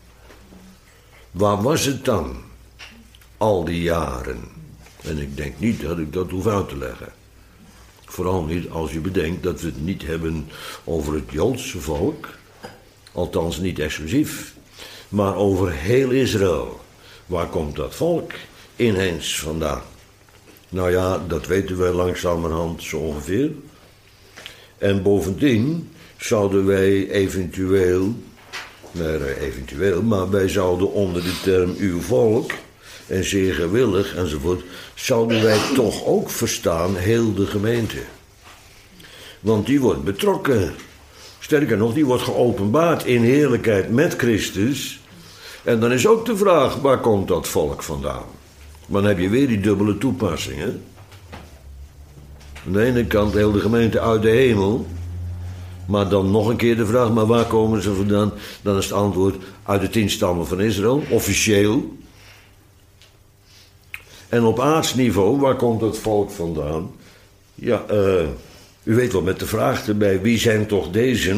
Waar was het dan al die jaren? En ik denk niet dat ik dat hoef uit te leggen. Vooral niet als je bedenkt dat we het niet hebben over het Joodse volk. Althans niet exclusief. Maar over heel Israël. Waar komt dat volk ineens vandaan? Nou ja, dat weten wij langzamerhand zo ongeveer. En bovendien zouden wij eventueel, nee, eventueel, maar wij zouden onder de term uw volk en zeer gewillig enzovoort, zouden wij toch ook verstaan heel de gemeente. Want die wordt betrokken. Sterker nog, die wordt geopenbaard in heerlijkheid met Christus. En dan is ook de vraag, waar komt dat volk vandaan? Maar dan heb je weer die dubbele toepassing, hè? Aan de ene kant heel de gemeente uit de hemel. Maar dan nog een keer de vraag, maar waar komen ze vandaan? Dan is het antwoord uit de tien stammen van Israël, officieel. En op aardsniveau, waar komt dat volk vandaan? Ja, uh, u weet wel, met de vraag erbij, wie zijn toch deze?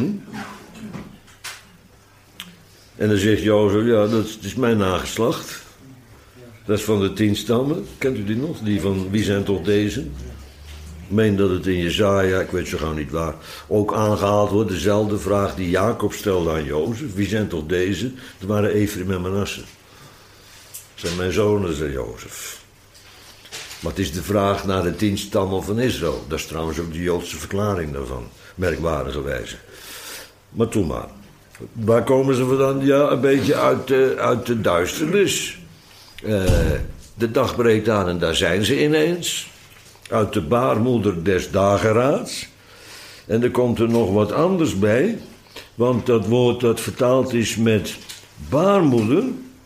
En dan zegt Jozef, ja, dat is, dat is mijn nageslacht. Dat is van de tien stammen. Kent u die nog? Die van, wie zijn toch deze? Ik meen dat het in Jesaja, ik weet zo gauw niet waar, ook aangehaald wordt. Dezelfde vraag die Jacob stelde aan Jozef. Wie zijn toch deze? Dat waren Ephraim en Manasse. Dat zijn mijn zonen, zei Jozef. Maar het is de vraag naar de tien stammen van Israël. Dat is trouwens ook de Joodse verklaring daarvan. Merkwaardige wijze. Maar toen maar. Waar komen ze vandaan? Ja, een beetje uit de, uit de duisternis. Uh, de dag breekt aan en daar zijn ze ineens. Uit de baarmoeder des dageraads. En er komt er nog wat anders bij. Want dat woord dat vertaald is met baarmoeder.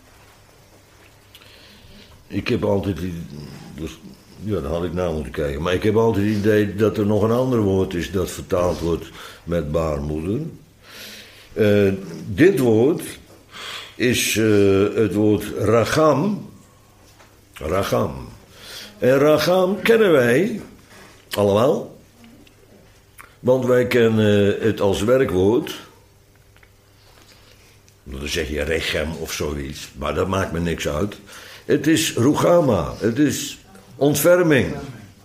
Ik heb altijd... Dus, ja, daar had ik naar moeten kijken. Maar ik heb altijd het idee dat er nog een ander woord is dat vertaald wordt met baarmoeder. Uh, dit woord is uh, het woord racham. Racham. En racham kennen wij allemaal. Want wij kennen het als werkwoord. Dan zeg je rechem of zoiets. Maar dat maakt me niks uit. Het is rugama. Het is ontferming.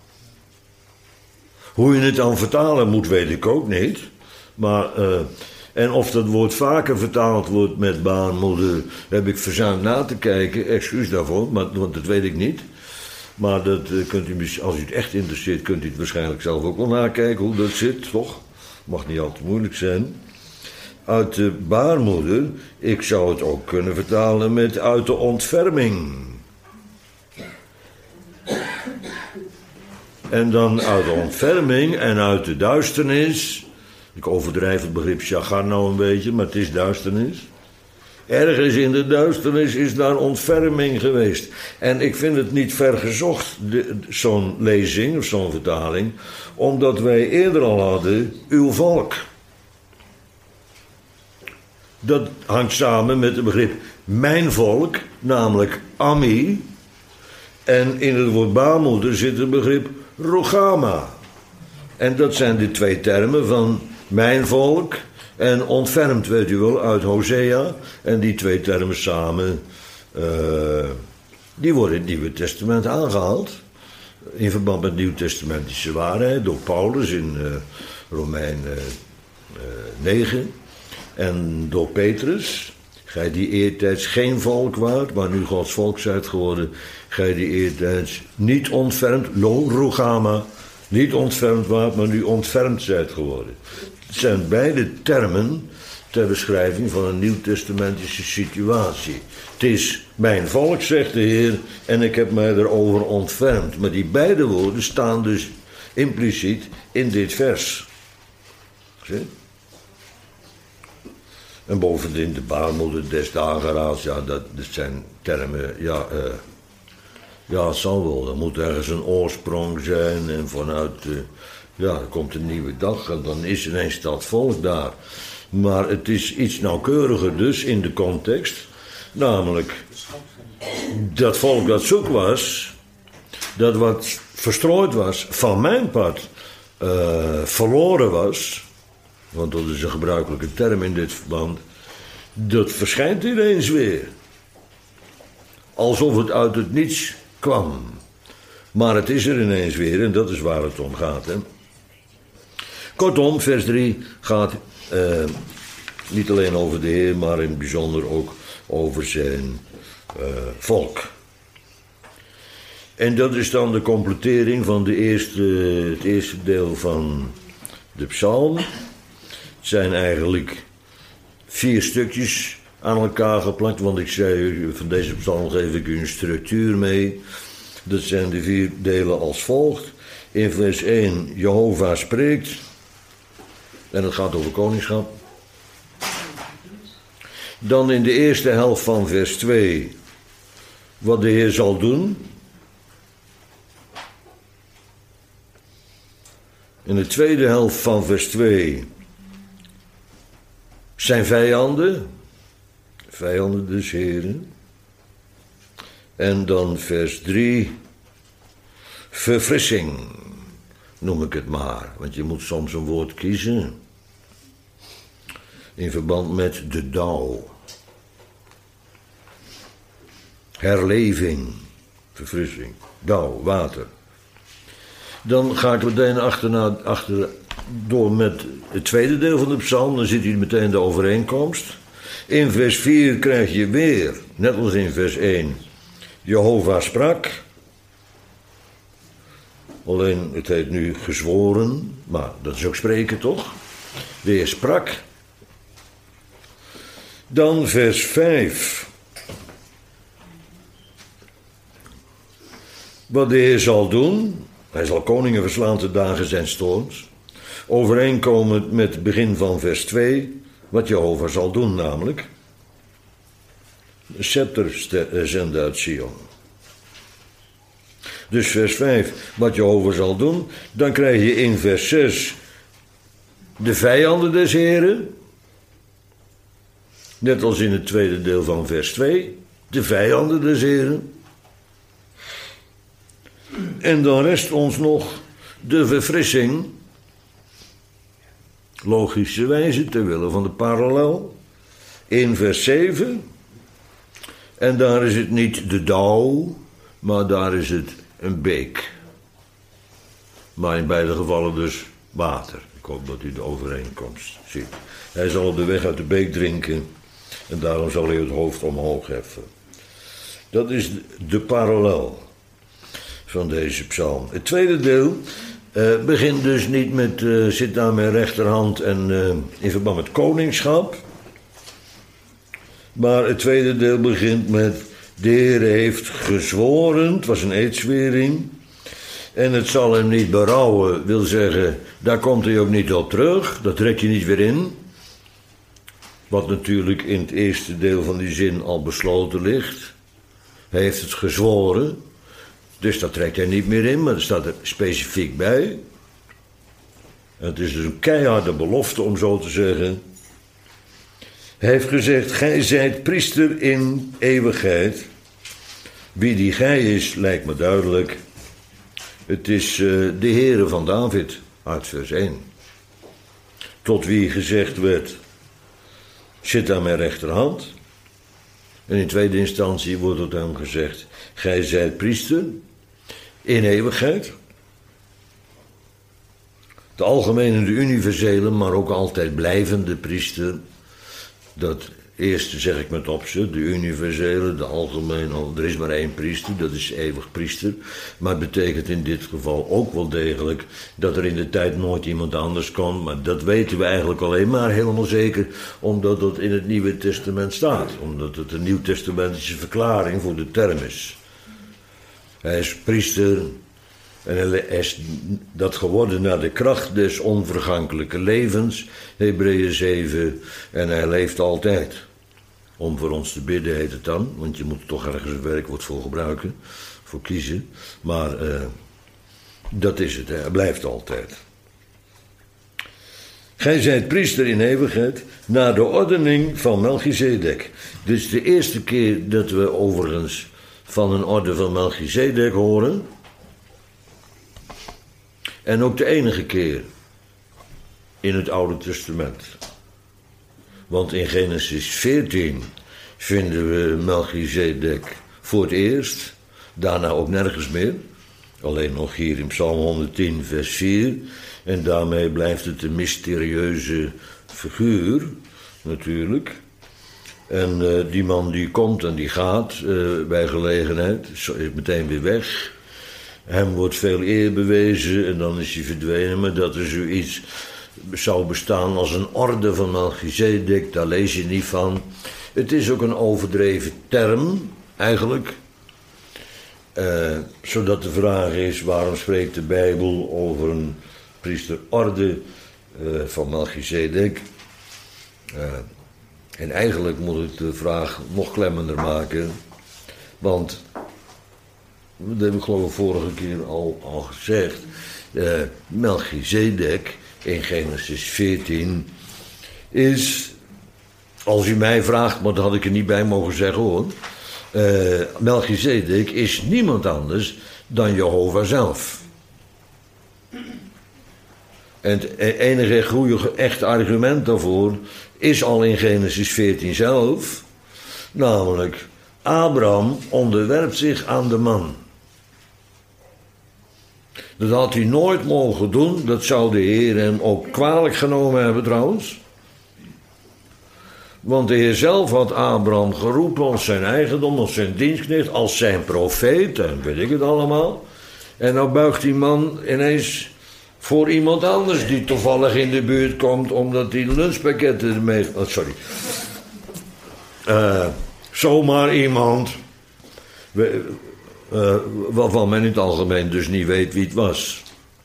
Hoe je het dan vertalen moet, weet ik ook niet. Maar... Uh, En of dat woord vaker vertaald wordt met baarmoeder, heb ik verzuimd na te kijken. Excuus daarvoor, maar, want dat weet ik niet. Maar dat uh, kunt u, als u het echt interesseert, kunt u het waarschijnlijk zelf ook wel nakijken hoe dat zit, toch? Mag niet al te moeilijk zijn. uit de baarmoeder. Ik zou het ook kunnen vertalen met uit de ontferming. En dan uit de ontferming en uit de duisternis. Ik overdrijf het begrip chagan nou een beetje, maar het is duisternis. Ergens in de duisternis is daar ontferming geweest. En ik vind het niet vergezocht, zo'n lezing of zo'n vertaling, omdat wij eerder al hadden, uw volk. Dat hangt samen met het begrip mijn volk, namelijk Ami. En in het woord baarmoeder zit het begrip Rogama. En dat zijn de twee termen van mijn volk en ontfermd, weet u wel, uit Hosea. En die twee termen samen, uh, die worden in het Nieuwe Testament aangehaald. In verband met nieuwtestamentische waarheid door Paulus in uh, Romein uh, uh, negen. En door Petrus. Gij die eertijds geen volk waart, maar nu Gods volk zijt geworden. Gij die eertijds niet ontfermd, lo rogama, niet ontfermd waart, maar nu ontfermd zijt geworden. Het zijn beide termen ter beschrijving van een nieuwtestamentische situatie. Het is mijn volk, zegt de Heer, en ik heb mij erover ontfermd. Maar die beide woorden staan dus impliciet in dit vers. Zie? En bovendien de baarmoeder des dageraads, ja, dat, dat zijn termen, ja, uh, ja, het zal wel. Er moet ergens een oorsprong zijn en vanuit, uh, ja, er komt een nieuwe dag en dan is ineens dat volk daar. Maar het is iets nauwkeuriger dus in de context, namelijk dat volk dat zoek was, dat wat verstrooid was, van mijn part uh, verloren was. Want dat is een gebruikelijke term in dit verband. Dat verschijnt ineens weer. Alsof het uit het niets kwam. Maar het is er ineens weer en dat is waar het om gaat. Hè? Kortom, vers drie gaat uh, niet alleen over de Heer, maar in het bijzonder ook over zijn uh, volk. En dat is dan de completering van de eerste, het eerste deel van de psalm. Het zijn eigenlijk vier stukjes aan elkaar geplakt, want ik zei u, van deze psalm geef ik u een structuur mee. Dat zijn de vier delen als volgt. In vers één, Jehovah spreekt. En het gaat over koningschap. Dan in de eerste helft van vers twee, wat de Heer zal doen. In de tweede helft van vers twee, zijn vijanden, vijanden des Heren. En dan vers drie, verfrissing, noem ik het maar. Want je moet soms een woord kiezen in verband met de dauw. Herleving, verfrissing, dauw, water. Dan ga ik meteen achterna, achter, door met het tweede deel van de psalm. Dan ziet u meteen de overeenkomst. In vers vier krijg je weer, net als in vers één, Jehovah sprak. Alleen het heet nu gezworen, maar dat is ook spreken toch? De Heer sprak. Dan vers vijf. Wat de Heer zal doen. Hij zal koningen verslaan te dagen zijn storms. Overeenkomend met het begin van vers twee. Wat Jehovah zal doen namelijk. Een scepter zenden uit Sion. Dus vers vijf. Wat Jehovah zal doen. Dan krijg je in vers zes. De vijanden des Heren. Net als in het tweede deel van vers twee. De vijanden des Heren. En dan rest ons nog de verfrissing. Logischerwijze, ter wille van de parallel. In vers zeven. En daar is het niet de dauw, maar daar is het een beek. Maar in beide gevallen dus water. Ik hoop dat u de overeenkomst ziet. Hij zal op de weg uit de beek drinken. En daarom zal hij het hoofd omhoog heffen. Dat is de parallel van deze psalm. Het tweede deel Uh, begint dus niet met uh, zit aan mijn rechterhand en uh, in verband met koningschap. Maar het tweede deel begint met de Heer heeft gezworen, het was een eedzwering. En het zal hem niet berouwen, wil zeggen, daar komt hij ook niet op terug. Dat trek je niet weer in. Wat natuurlijk in het eerste deel van die zin al besloten ligt. Hij heeft het gezworen. Dus dat trekt hij niet meer in, maar dat staat er specifiek bij. En het is dus een keiharde belofte, om zo te zeggen. Hij heeft gezegd, gij zijt priester in eeuwigheid. Wie die gij is, lijkt me duidelijk. Het is uh, de Heere van David, uit vers één. Tot wie gezegd werd, zit aan mijn rechterhand. En in tweede instantie wordt tot hem gezegd, gij zijt priester in eeuwigheid. De algemene, de universele, maar ook altijd blijvende priester. Dat eerste zeg ik met opzet, de universele, de algemene, er is maar één priester, dat is eeuwig priester. Maar het betekent in dit geval ook wel degelijk dat er in de tijd nooit iemand anders kon. Maar dat weten we eigenlijk alleen maar helemaal zeker, omdat dat in het Nieuwe Testament staat. Omdat het een nieuwtestamentische verklaring voor de term is. Hij is priester en hij is dat geworden naar de kracht des onvergankelijke levens, Hebreeën zeven, en hij leeft altijd. Om voor ons te bidden heet het dan, want je moet toch ergens een werkwoord voor gebruiken, voor kiezen. Maar uh, dat is het, hè. Hij blijft altijd. Gij zijt priester in eeuwigheid, naar de ordening van Melchizedek. Dit is de eerste keer dat we overigens van een orde van Melchizedek horen. En ook de enige keer in het Oude Testament. Want in Genesis veertien vinden we Melchizedek voor het eerst. Daarna ook nergens meer. Alleen nog hier in Psalm honderdtien vers vier. En daarmee blijft het een mysterieuze figuur, natuurlijk. En uh, die man die komt en die gaat uh, bij gelegenheid, is meteen weer weg. Hem wordt veel eer bewezen en dan is hij verdwenen. Maar dat er zoiets zou bestaan als een orde van Melchizedek, daar lees je niet van. Het is ook een overdreven term, eigenlijk. Uh, zodat de vraag is, waarom spreekt de Bijbel over een priesterorde uh, van Melchizedek? Uh, en eigenlijk moet ik de vraag nog klemmender maken. Want, dat heb ik geloof ik vorige keer al, al gezegd. Uh, Melchizedek in Genesis veertien is, als u mij vraagt, maar dat had ik er niet bij mogen zeggen hoor. Uh, Melchizedek is niemand anders dan Jehovah zelf. En het enige goede, echte argument daarvoor is al in Genesis veertien zelf. Namelijk, Abraham onderwerpt zich aan de man. Dat had hij nooit mogen doen. Dat zou de Heer hem ook kwalijk genomen hebben trouwens. Want de Heer zelf had Abraham geroepen als zijn eigendom, als zijn dienstknecht, als zijn profeet, en weet ik het allemaal. En nou buigt die man ineens voor iemand anders die toevallig in de buurt komt, omdat die lunchpakketten ermee... Oh, sorry. Uh, zomaar iemand we, uh, waarvan men in het algemeen dus niet weet wie het was.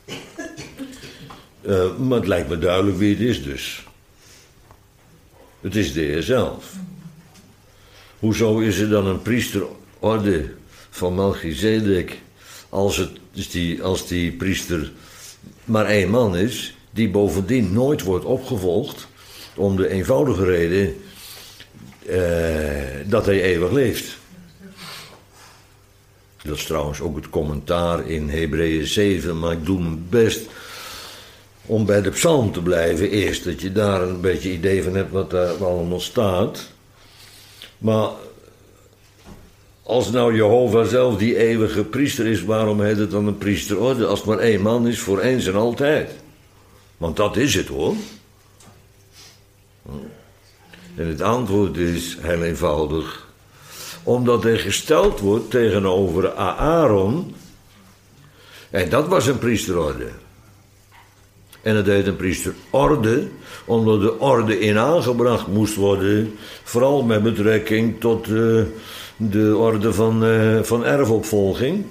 Uh, maar het lijkt me duidelijk wie het is dus. Het is de Heer zelf. Hoezo is er dan een priesterorde van Melchizedek als, het, dus die, als die priester maar één man is, die bovendien nooit wordt opgevolgd, om de eenvoudige reden uh, dat hij eeuwig leeft. Dat is trouwens ook het commentaar in Hebreeën zeven, maar ik doe mijn best om bij de psalm te blijven eerst, dat je daar een beetje idee van hebt wat daar allemaal staat. Maar als nou Jehovah zelf die eeuwige priester is, waarom heet het dan een priesterorde? Als het maar één man is voor eens en altijd. Want dat is het hoor. En het antwoord is heel eenvoudig. Omdat hij gesteld wordt tegenover Aaron. En dat was een priesterorde. En het heet een priesterorde, omdat de orde in aangebracht moest worden, vooral met betrekking tot uh, de orde van, uh, van erfopvolging.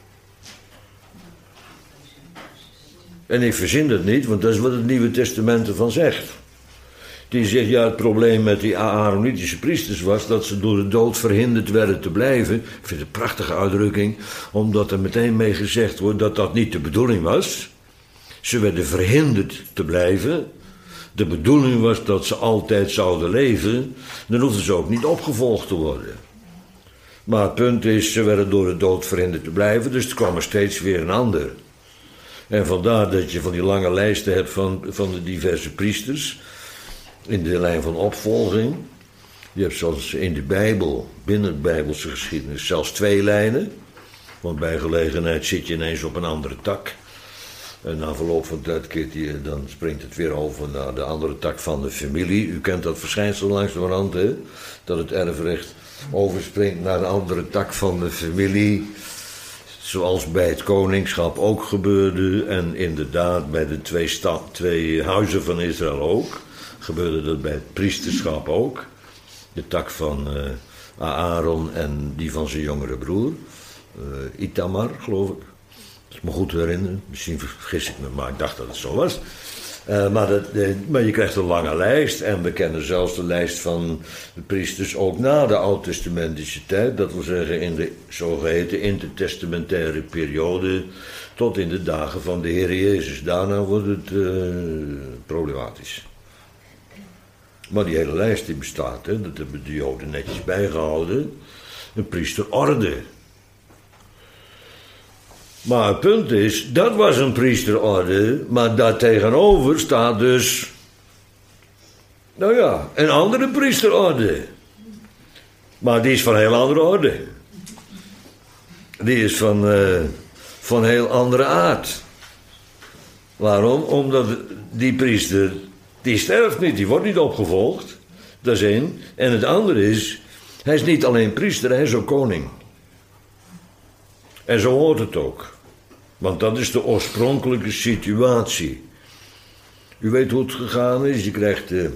En ik verzin dat niet, want dat is wat het Nieuwe Testament ervan zegt. Die zegt, ja, het probleem met die Aaronitische priesters was dat ze door de dood verhinderd werden te blijven. Ik vind het een prachtige uitdrukking, omdat er meteen mee gezegd wordt dat dat niet de bedoeling was. Ze werden verhinderd te blijven. De bedoeling was dat ze altijd zouden leven. Dan hoefden ze ook niet opgevolgd te worden. Maar het punt is, ze werden door de dood verhinderd te blijven, dus er kwam er steeds weer een ander. En vandaar dat je van die lange lijsten hebt van, van de diverse priesters in de lijn van opvolging. Je hebt zoals in de Bijbel, binnen de Bijbelse geschiedenis, zelfs twee lijnen. Want bij gelegenheid zit je ineens op een andere tak. En na verloop van tijd keert die, dan springt het weer over naar de andere tak van de familie. U kent dat verschijnsel langzamerhand, hè? Dat het erfrecht overspringt naar de andere tak van de familie. Zoals bij het koningschap ook gebeurde. En inderdaad bij de twee, sta- twee huizen van Israël ook. Gebeurde dat bij het priesterschap ook. De tak van uh, Aaron en die van zijn jongere broer. Uh, Itamar, geloof ik. Dat is me goed te herinneren. Misschien vergis ik me, maar ik dacht dat het zo was. Uh, maar, dat, de, maar je krijgt een lange lijst. En we kennen zelfs de lijst van de priesters ook na de oud-testamentische tijd. Dat wil zeggen in de zogeheten intertestamentaire periode tot in de dagen van de Heer Jezus. Daarna wordt het uh, problematisch. Maar die hele lijst die bestaat, hè, dat hebben de Joden netjes bijgehouden. Een priesterorde. Maar het punt is, dat was een priesterorde, maar daartegenover staat dus, nou ja, een andere priesterorde. Maar die is van een heel andere orde. Die is van, uh, van heel andere aard. Waarom? Omdat die priester, die sterft niet, die wordt niet opgevolgd. Dat is één. En het andere is, hij is niet alleen priester, hij is ook koning. En zo hoort het ook. Want dat is de oorspronkelijke situatie. U weet hoe het gegaan is. Je krijgt, uh,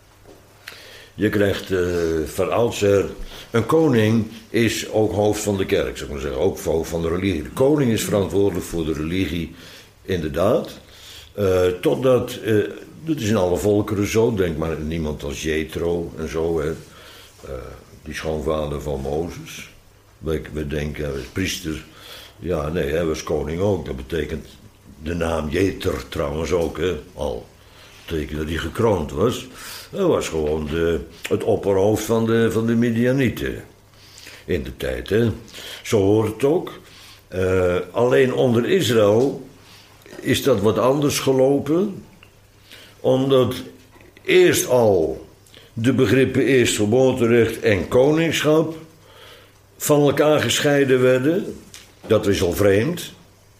je krijgt uh, van oudsher. Een koning is ook hoofd van de kerk, zou ik maar zeggen. Ook hoofd van de religie. De koning is verantwoordelijk voor de religie, inderdaad. Uh, totdat, uh, dat is in alle volkeren zo. Denk maar aan iemand als Jethro en zo. Hè. Uh, die schoonvader van Mozes. We, we denken, hij was priester. Ja, nee, hij was koning ook. Dat betekent de naam Jeter trouwens ook, hè, al. Dat betekent dat hij gekroond was. Hij was gewoon de, het opperhoofd van de, van de Midianieten. In de tijd, hè. Zo hoort het ook. Uh, alleen onder Israël is dat wat anders gelopen. Omdat eerst al de begrippen eerstgeboorterecht en koningschap van elkaar gescheiden werden. Dat is al vreemd.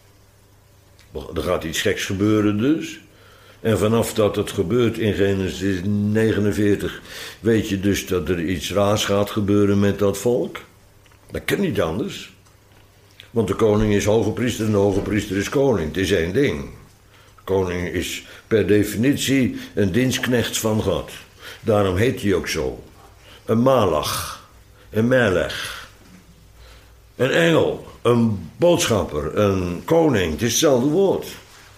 Er gaat iets geks gebeuren dus. En vanaf dat het gebeurt in Genesis negenenveertig... weet je dus dat er iets raars gaat gebeuren met dat volk. Dat kan niet anders. Want de koning is hoge priester en de hoge priester is koning. Het is één ding. De koning is per definitie een dienstknecht van God. Daarom heet hij ook zo. Een malach. Een melech. Een engel. Een boodschapper, een koning, het is hetzelfde woord.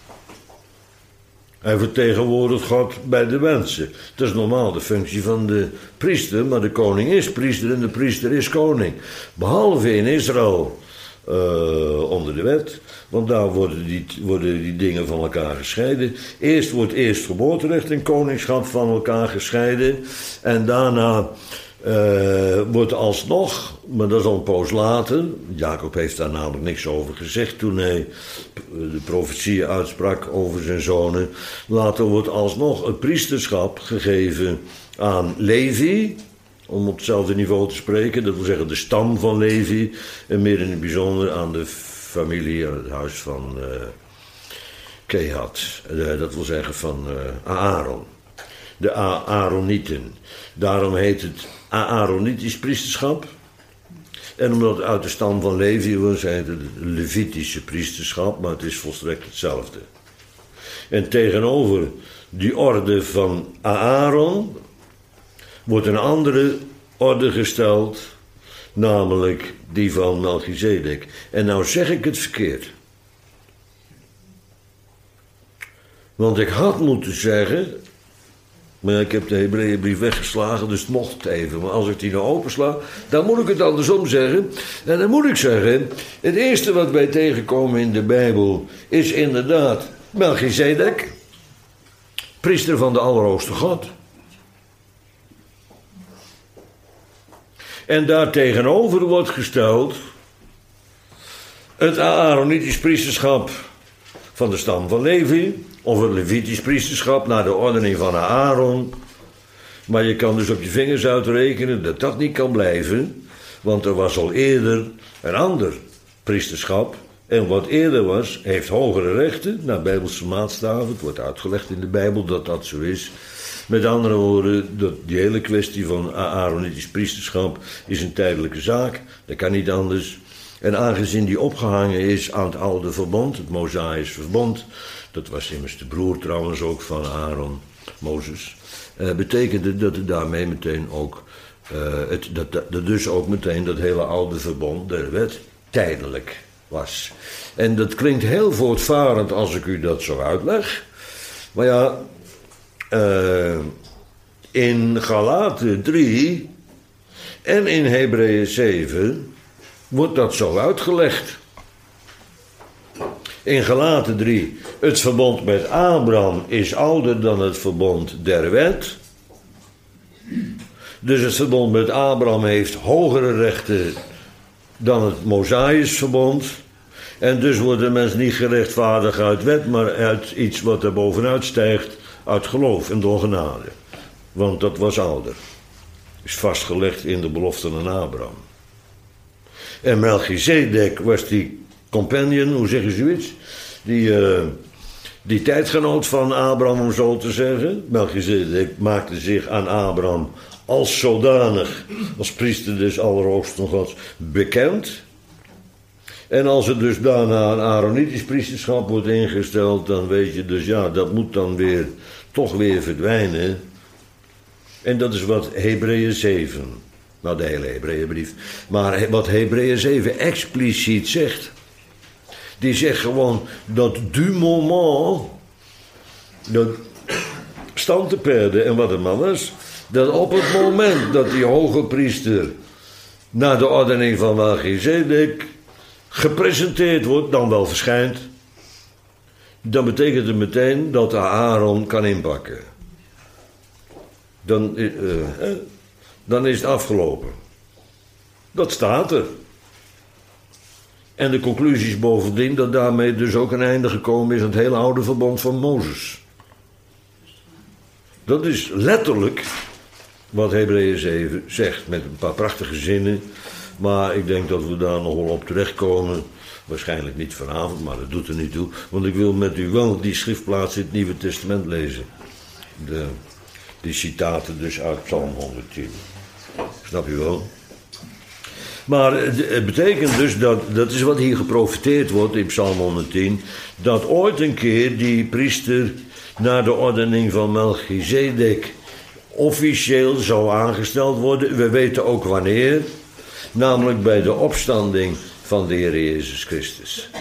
Hij vertegenwoordigt God bij de mensen. Dat is normaal de functie van de priester, maar de koning is priester en de priester is koning. Behalve in Israël uh, onder de wet, want daar worden die, worden die dingen van elkaar gescheiden. Eerst wordt eerstgeboorterecht en koningschap van elkaar gescheiden en daarna Uh, wordt alsnog, maar dat is al een poos later. Jacob heeft daar namelijk niks over gezegd toen hij de profetieën uitsprak over zijn zonen. Later wordt alsnog het priesterschap gegeven aan Levi, om op hetzelfde niveau te spreken. Dat wil zeggen de stam van Levi en meer in het bijzonder aan de familie, aan het huis van uh, Kehat. Uh, dat wil zeggen van uh, Aaron. De Aaronieten. Daarom heet het Aaronitisch priesterschap. En omdat het uit de stam van Levi was, heet het Levitische priesterschap, maar het is volstrekt hetzelfde. En tegenover die orde van Aaron wordt een andere orde gesteld, namelijk die van Melchizedek. En nou zeg ik het verkeerd. Want ik had moeten zeggen, maar ik heb de Hebreeënbrief weggeslagen, dus het mocht het even. Maar als ik die nou opensla, dan moet ik het andersom zeggen. En dan moet ik zeggen, het eerste wat wij tegenkomen in de Bijbel is inderdaad Melchizedek, priester van de Allerhoogste God. En daar tegenover wordt gesteld het Aaronitisch priesterschap van de stam van Levi, of het Levitisch priesterschap naar de ordening van Aaron. Maar je kan dus op je vingers uitrekenen dat dat niet kan blijven, want er was al eerder een ander priesterschap. En wat eerder was, heeft hogere rechten, naar Bijbelse maatstaven. Het wordt uitgelegd in de Bijbel dat dat zo is. Met andere woorden, dat die hele kwestie van Aaronitisch priesterschap is een tijdelijke zaak. Dat kan niet anders. En aangezien die opgehangen is aan het oude verbond, het Mosaïsch verbond, dat was immers de broer trouwens ook van Aaron, Mozes, eh, betekende dat het daarmee meteen ook, eh, het, dat, dat dus ook meteen dat hele oude verbond, de wet, tijdelijk was. En dat klinkt heel voortvarend als ik u dat zo uitleg. Maar ja, uh, in Galaten drie en in Hebreeën zeven wordt dat zo uitgelegd. In Galaten drie, het verbond met Abraham is ouder dan het verbond der wet. Dus het verbond met Abraham heeft hogere rechten dan het Mosaïsch verbond. En dus wordt de mens niet gerechtvaardigd uit wet, maar uit iets wat er bovenuit stijgt, uit geloof en door genade. Want dat was ouder. Is vastgelegd in de beloften aan Abraham. En Melchizedek was die companion, hoe zeg je zoiets? Die, uh, die tijdgenoot van Abraham, om zo te zeggen. Melchizedek maakte zich aan Abraham als zodanig, als priester des Allerhoogsten Gods, bekend. En als er dus daarna een Aaronitisch priesterschap wordt ingesteld, dan weet je dus, ja, dat moet dan weer, toch weer verdwijnen. En dat is wat Hebreeën zeven, nou de hele Hebreeënbrief, maar wat Hebreeën zeven expliciet zegt. Die zegt gewoon dat du moment, dat stand te perde en wat het maar was, dat op het moment dat die hoge priester naar de ordening van Melchizedek gepresenteerd wordt, dan wel verschijnt, dan betekent het meteen dat Aaron kan inpakken. Dan, uh, uh, dan is het afgelopen. Dat staat er. En de conclusie is bovendien dat daarmee dus ook een einde gekomen is aan het hele oude verbond van Mozes. Dat is letterlijk wat Hebreeën zeven zegt, met een paar prachtige zinnen. Maar ik denk dat we daar nog wel op terechtkomen. Waarschijnlijk niet vanavond, maar dat doet er niet toe. Want ik wil met u wel die schriftplaats in het Nieuwe Testament lezen. De, die citaten dus uit Psalm honderdtien. Snap je wel? Maar het betekent dus dat, dat is wat hier geprofeteerd wordt in Psalm honderdtien, dat ooit een keer die priester naar de ordening van Melchizedek officieel zou aangesteld worden. We weten ook wanneer, namelijk bij de opstanding van de Heer Jezus Christus.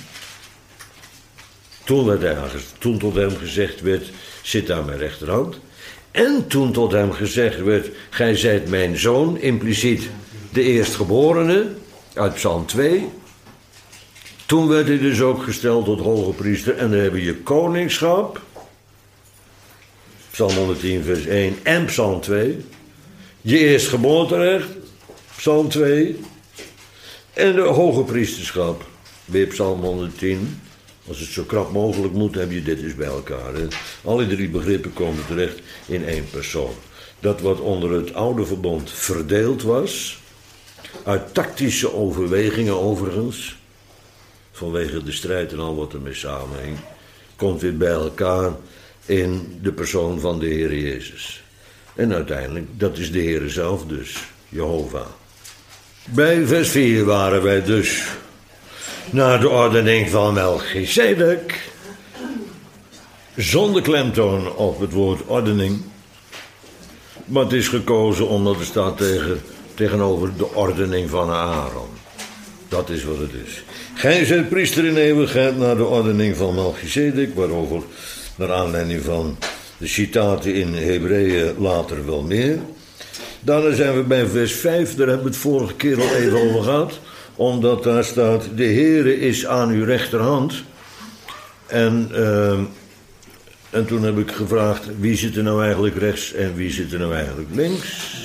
Toen, werd hij, toen tot hem gezegd werd, zit aan mijn rechterhand. En toen tot hem gezegd werd, gij zijt mijn zoon, impliciet de eerstgeborene, uit Psalm twee. Toen werd hij dus ook gesteld tot hoge priester. En dan hebben je koningschap, Psalm honderdtien vers één en Psalm twee. Je eerstgeboorterecht, Psalm twee. En de hoge priesterschap, weer Psalm honderdtien. Als het zo krap mogelijk moet, heb je dit dus bij elkaar. Hè? Alle drie begrippen komen terecht in één persoon. Dat wat onder het oude verbond verdeeld was, uit tactische overwegingen overigens, vanwege de strijd en al wat ermee samenhing, komt weer bij elkaar in de persoon van de Heer Jezus. En uiteindelijk, dat is de Heer zelf dus, Jehovah. Bij vers vier waren wij dus naar de ordening van Melchizedek. zonder klemtoon op het woord ordening. Maar het is gekozen omdat het staat tegen, tegenover de ordening van Aaron. Dat is wat het is. Gij zijt priester in eeuwigheid naar de ordening van Melchizedek, waarover naar aanleiding van de citaten in Hebreeën later wel meer. Daarna zijn we bij vers vijf, daar hebben we het vorige keer al even over gehad. Omdat daar staat, de Heere is aan uw rechterhand. En, uh, en toen heb ik gevraagd, wie zit er nou eigenlijk rechts en wie zit er nou eigenlijk links?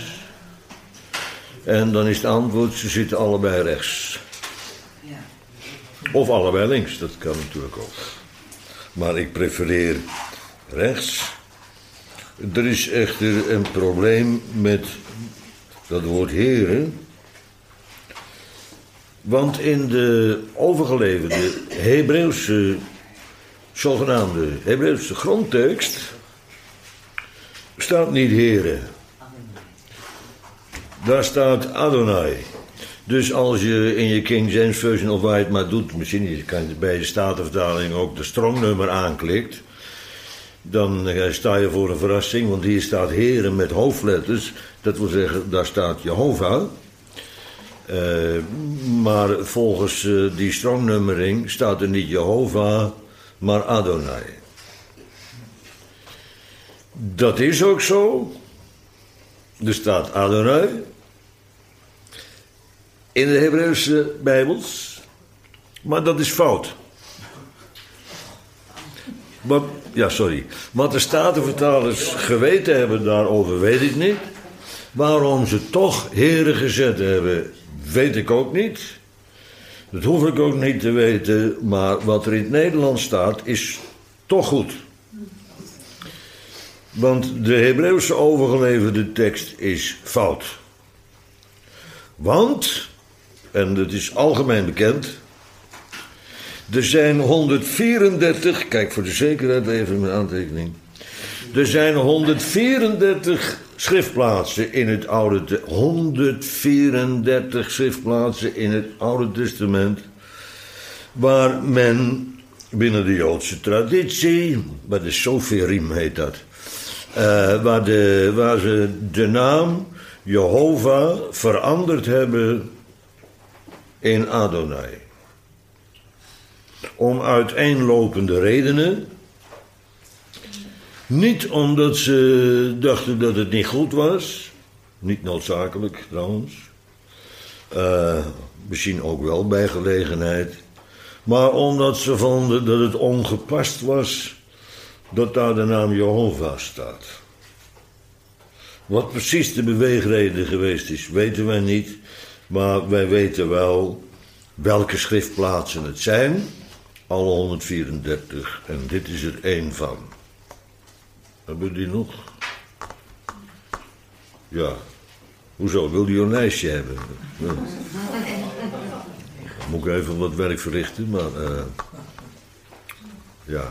En dan is het antwoord, ze zitten allebei rechts. Of allebei links, dat kan natuurlijk ook. Maar ik prefereer rechts. Er is echter een probleem met dat woord heren. Want in de overgeleverde Hebreeuwse, zogenaamde Hebreeuwse grondtekst staat niet heren. Daar staat Adonai. Dus als je in je King James Version of waar je het maar doet, misschien kan je bij de Statenvertaling ook de strongnummer aanklikt, dan sta je voor een verrassing, want hier staat heren met hoofdletters. Dat wil zeggen, daar staat Jehovah. Uh, maar volgens uh, die strongnummering staat er niet Jehovah, maar Adonai. Dat is ook zo. Er staat Adonai in de Hebreeuwse Bijbels, maar dat is fout. Wat, ja, sorry. Wat de Statenvertalers geweten hebben daarover, weet ik niet. Waarom ze toch heren gezet hebben, weet ik ook niet. Dat hoef ik ook niet te weten, maar wat er in het Nederlands staat, is toch goed. Want de Hebreeuwse overgeleverde tekst is fout. Want, en dat is algemeen bekend, er zijn honderdvierendertig, kijk voor de zekerheid even mijn aantekening. Er zijn honderdvierendertig schriftplaatsen in het Oude honderdvierendertig schriftplaatsen in het Oude Testament, waar men binnen de Joodse traditie, bij de Soferim heet dat, uh, waar, de, waar ze de naam Jehovah veranderd hebben in Adonai. Om uiteenlopende redenen. Niet omdat ze dachten dat het niet goed was. Niet noodzakelijk trouwens. Uh, misschien ook wel bij gelegenheid. Maar omdat ze vonden dat het ongepast was dat daar de naam Jehovah staat. Wat precies de beweegreden geweest is, weten wij niet. Maar wij weten wel welke schriftplaatsen het zijn. Alle honderdvierendertig. En dit is er één van. Hebben we die nog? Ja. Hoezo? Wil die een lijstje hebben? Ja. Dan moet ik even wat werk verrichten, maar... Uh, ja.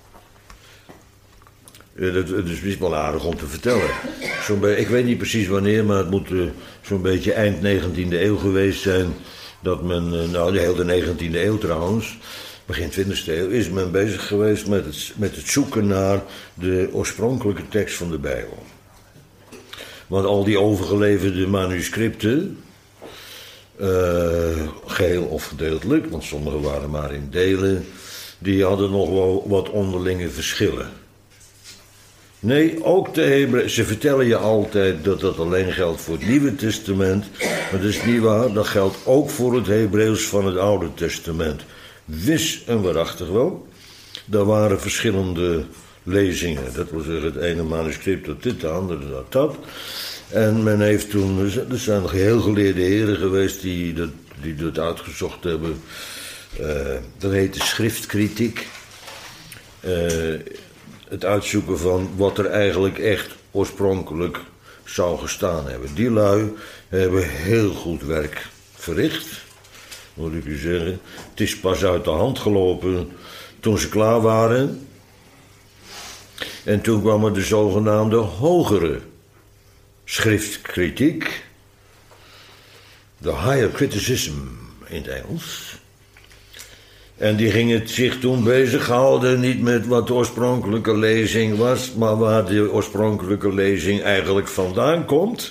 Uh, dat, het is wel aardig om te vertellen. Zo'n be- ik weet niet precies wanneer, maar het moet uh, zo'n beetje eind negentiende eeuw geweest zijn... dat men, uh, nou de hele negentiende eeuw trouwens... begin twintigste eeuw is men bezig geweest met het, met het zoeken naar de oorspronkelijke tekst van de Bijbel. Want al die overgeleverde manuscripten, uh, geheel of gedeeltelijk, want sommige waren maar in delen, die hadden nog wel wat onderlinge verschillen. Nee, ook de Hebreeën, ze vertellen je altijd dat dat alleen geldt voor het Nieuwe Testament, maar dat is niet waar, dat geldt ook voor het Hebreeuws van het Oude Testament. Wis en waarachtig wel. Daar waren verschillende lezingen. Dat wil zeggen, het ene manuscript dat dit, de andere dat dat. En men heeft toen, er zijn nog heel geleerde heren geweest die dat, die dat uitgezocht hebben. Uh, dat heet de schriftkritiek. Uh, het uitzoeken van wat er eigenlijk echt oorspronkelijk zou gestaan hebben. Die lui hebben heel goed werk verricht. Moet ik u zeggen. Het is pas uit de hand gelopen toen ze klaar waren. En toen kwam er de zogenaamde hogere schriftkritiek. De higher criticism in het Engels. En die gingen zich toen bezighouden niet met wat de oorspronkelijke lezing was, maar waar de oorspronkelijke lezing eigenlijk vandaan komt.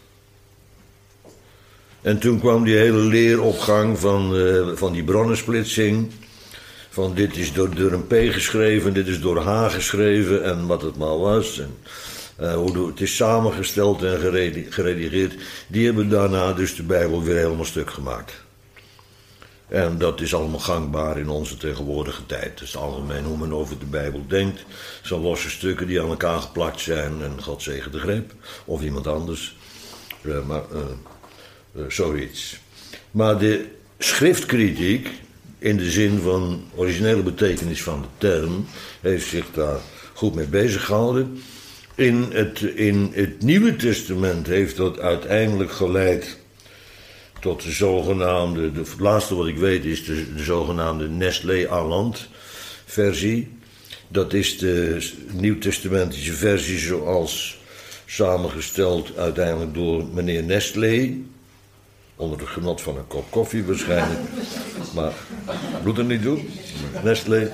En toen kwam die hele leeropgang van, uh, van die bronnensplitsing. Van dit is door, door een P geschreven, dit is door H geschreven en wat het maar was. En, uh, hoe het is samengesteld en geredigeerd. Die hebben daarna dus de Bijbel weer helemaal stuk gemaakt. En dat is allemaal gangbaar in onze tegenwoordige tijd. Dat is algemeen hoe men over de Bijbel denkt. Het zijn losse stukken die aan elkaar geplakt zijn. En God zegen de greep. Of iemand anders. Uh, maar uh, uh, zoiets. Maar de schriftkritiek, in de zin van originele betekenis van de term, heeft zich daar goed mee bezig gehouden. In het, in het Nieuwe Testament heeft dat uiteindelijk geleid tot de zogenaamde, de, het laatste wat ik weet is de, de zogenaamde Nestlé-Aland versie. Dat is de nieuwtestamentische versie zoals samengesteld uiteindelijk door meneer Nestlé. Onder het genot van een kop koffie waarschijnlijk. Maar doet er niet toe. Nestlé.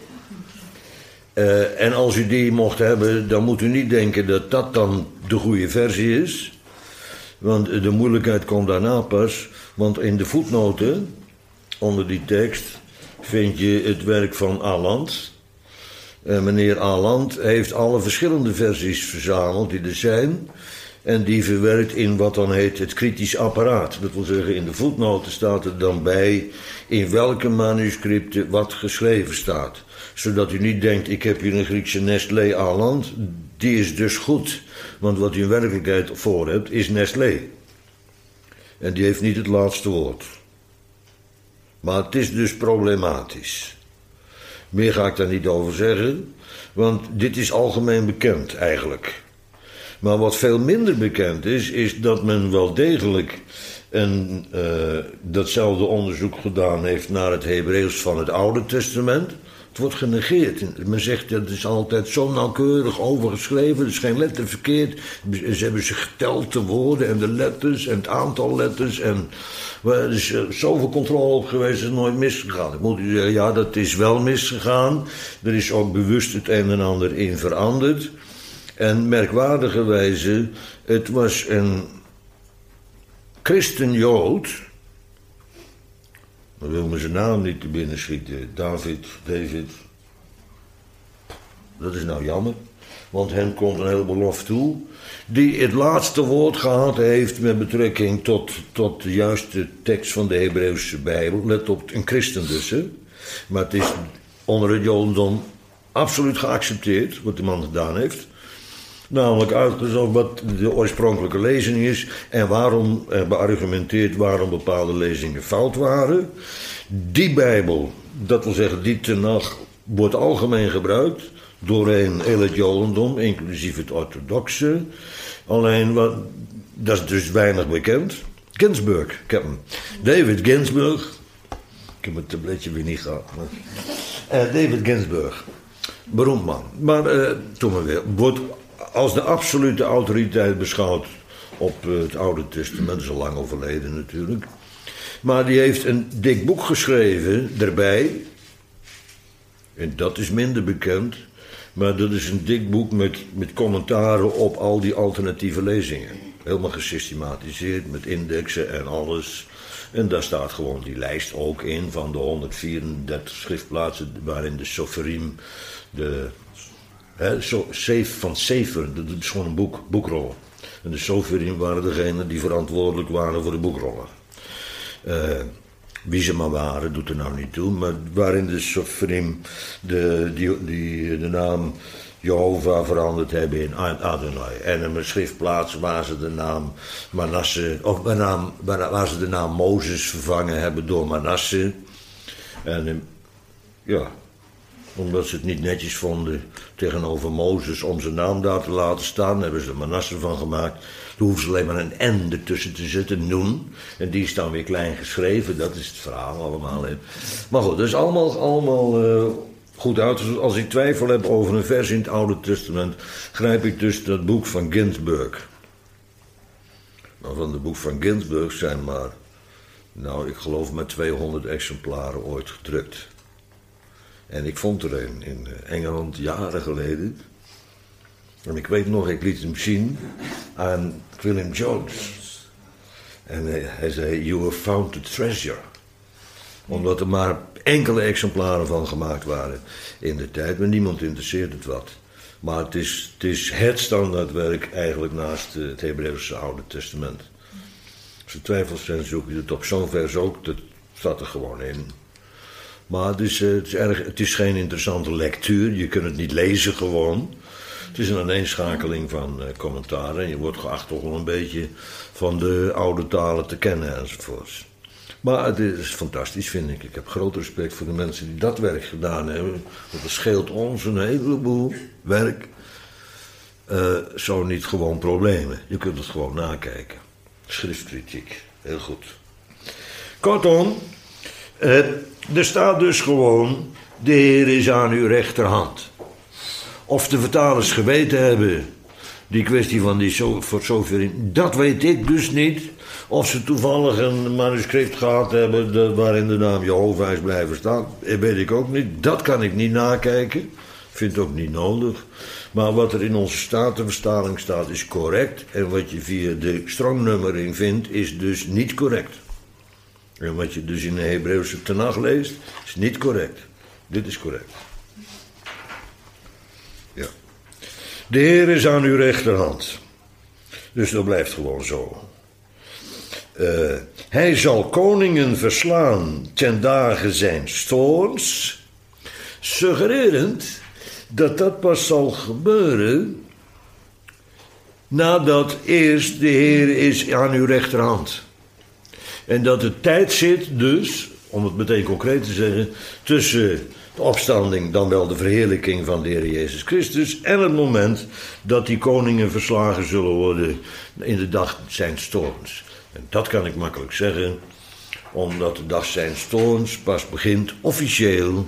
Uh, en als u die mocht hebben, dan moet u niet denken dat dat dan de goede versie is. Want de moeilijkheid komt daarna pas. Want in de voetnoten, onder die tekst, vind je het werk van Aland. Uh, meneer Aland heeft alle verschillende versies verzameld die er zijn. En die verwerkt in wat dan heet het kritisch apparaat. Dat wil zeggen, in de voetnoten staat er dan bij in welke manuscripten wat geschreven staat. Zodat u niet denkt, ik heb hier een Griekse Nestlé Aland. Die is dus goed. Want wat u in werkelijkheid voor hebt, is Nestlé. En die heeft niet het laatste woord. Maar het is dus problematisch. Meer ga ik daar niet over zeggen. Want dit is algemeen bekend eigenlijk. Maar wat veel minder bekend is, is dat men wel degelijk een, uh, datzelfde onderzoek gedaan heeft naar het Hebreeuws van het Oude Testament. Het wordt genegeerd. Men zegt dat het is altijd zo nauwkeurig overgeschreven, er is geen letter verkeerd. Ze hebben ze geteld, de woorden en de letters en het aantal letters. En er is zoveel controle op geweest, het is nooit misgegaan. Ik moet u zeggen, ja, dat is wel misgegaan. Er is ook bewust het een en ander in veranderd. En merkwaardigerwijze, het was een christenjood. Dan wil me zijn naam niet te binnen schieten. David, David. Dat is nou jammer. Want hen komt een heleboel lof toe. Die het laatste woord gehad heeft met betrekking tot, tot de juiste tekst van de Hebreeuwse Bijbel. Let op, een christen dus. Hè. Maar het is onder het jodendom absoluut geaccepteerd wat de man gedaan heeft. Namelijk uitgezocht wat de oorspronkelijke lezing is en waarom er beargumenteerd waarom bepaalde lezingen fout waren. Die Bijbel, dat wil zeggen die Tenach, wordt algemeen gebruikt doorheen heel het Jodendom, inclusief het orthodoxe. Alleen, wat, dat is dus weinig bekend. Ginsburg, ik heb hem. David Ginsburg. Ik heb het tabletje weer niet gehad. Maar, uh, David Ginsburg. Beroemd man. Maar uh, toen maar weer. Wordt als de absolute autoriteit beschouwd op het Oude Testament, is al lang overleden natuurlijk. Maar die heeft een dik boek geschreven erbij. En dat is minder bekend. Maar dat is een dik boek met, met commentaren op al die alternatieve lezingen. Helemaal gesystematiseerd met indexen en alles. En daar staat gewoon die lijst ook in van de honderdvierendertig schriftplaatsen waarin de Soferim, de He, so, van Sefer, dat is gewoon een boek, boekrollen. En de Soferim waren degenen die verantwoordelijk waren voor de boekrollen. Uh, wie ze maar waren, doet er nou niet toe. Maar waarin de Soferim de, die, die, de naam Jehovah veranderd hebben in Adonai. En in een schriftplaats waar ze de naam Manasse, of waar, naam, waar, waar ze de naam Mozes vervangen hebben door Manasse. En ja, omdat ze het niet netjes vonden tegenover Mozes om zijn naam daar te laten staan, hebben ze er Manasse van gemaakt. Dan hoeven ze alleen maar een N ertussen te zetten, Noen. En die is dan weer klein geschreven, dat is het verhaal allemaal. Hè. Maar goed, dat is allemaal, allemaal uh, goed uit. Als ik twijfel heb over een vers in het Oude Testament, grijp ik dus dat boek van Ginsburg. Maar van het boek van Ginsburg zijn maar, nou ik geloof maar tweehonderd exemplaren ooit gedrukt. En ik vond er een in Engeland jaren geleden. En ik weet nog, ik liet hem zien aan William Jones. En hij, hij zei, you have found the treasure. Omdat er maar enkele exemplaren van gemaakt waren in de tijd. Maar niemand interesseert het wat. Maar het is het, is het standaardwerk eigenlijk naast het Hebreeuwse Oude Testament. Als er twijfels zijn, zoek je het op. Zo'n vers ook, dat staat er gewoon in. Maar het is, het is, erg, het is geen interessante lectuur. Je kunt het niet lezen gewoon. Het is een aaneenschakeling van uh, commentaren. En je wordt geacht toch wel een beetje van de oude talen te kennen enzovoorts. Maar het is fantastisch, vind ik. Ik heb groot respect voor de mensen die dat werk gedaan hebben. Want dat scheelt ons een heleboel werk. Uh, zo niet gewoon problemen. Je kunt het gewoon nakijken. Schriftkritiek, heel goed. Kortom, uh, er staat dus gewoon, de Heer is aan uw rechterhand. Of de vertalers geweten hebben, die kwestie van die so, voor zover in, dat weet ik dus niet. Of ze toevallig een manuscript gehad hebben de, waarin de naam Jehovah is blijven staan, dat weet ik ook niet. Dat kan ik niet nakijken, vind het ook niet nodig. Maar wat er in onze statenvertaling staat is correct. En wat je via de strongnummering vindt is dus niet correct. En wat je dus in de Hebreeuwse Tenach leest is niet correct. Dit is correct. Ja. De Heer is aan uw rechterhand. Dus dat blijft gewoon zo. Uh, hij zal koningen verslaan ten dagen zijn toorns. Suggererend dat dat pas zal gebeuren nadat eerst de Heer is aan uw rechterhand. En dat de tijd zit dus, om het meteen concreet te zeggen, tussen de opstanding, dan wel de verheerlijking van de Heer Jezus Christus, en het moment dat die koningen verslagen zullen worden in de dag zijns toorns. En dat kan ik makkelijk zeggen, omdat de dag zijns toorns pas begint officieel,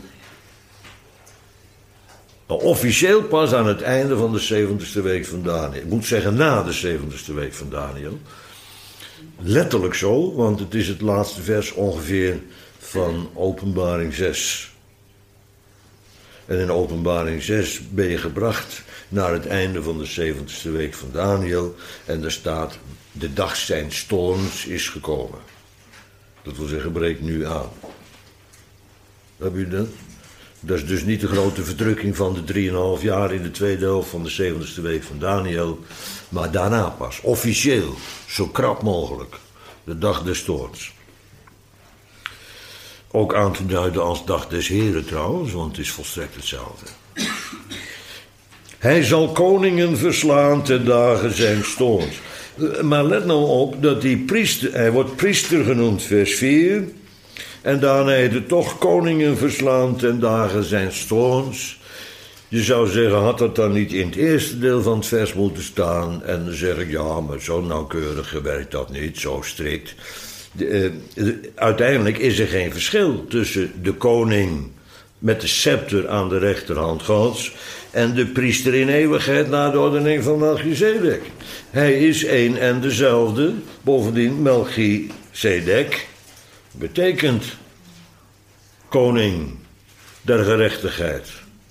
nou, officieel pas aan het einde van de zeventigste week van Daniel. Ik moet zeggen na de zeventigste week van Daniel. Letterlijk zo, want het is het laatste vers ongeveer van Openbaring zes. En in Openbaring zes ben je gebracht naar het einde van de zeventigste week van Daniel. En er staat, de dag zijns toorns is gekomen. Dat wil zeggen, breekt nu aan. Heb je dat? Dat is dus niet de grote verdrukking van de drieënhalf jaar in de tweede helft van de zeventigste week van Daniel. Maar daarna pas, officieel, zo krap mogelijk. De dag des toorns. Ook aan te duiden als dag des Heren trouwens, want het is volstrekt hetzelfde. Hij zal koningen verslaan ten dagen zijns toorns. Maar let nou op dat die priester, hij wordt priester genoemd, vers vier. En daarna heet het toch koningen verslaan ten dagen zijns toorns. Je zou zeggen, had dat dan niet in het eerste deel van het vers moeten staan? En dan zeg ik, ja, maar zo nauwkeurig werkt dat niet, zo strikt. De, uh, uiteindelijk is er geen verschil tussen de koning met de scepter aan de rechterhand Gods en de priester in eeuwigheid na de ordening van Melchizedek. Hij is één en dezelfde. Bovendien, Melchizedek betekent koning der gerechtigheid.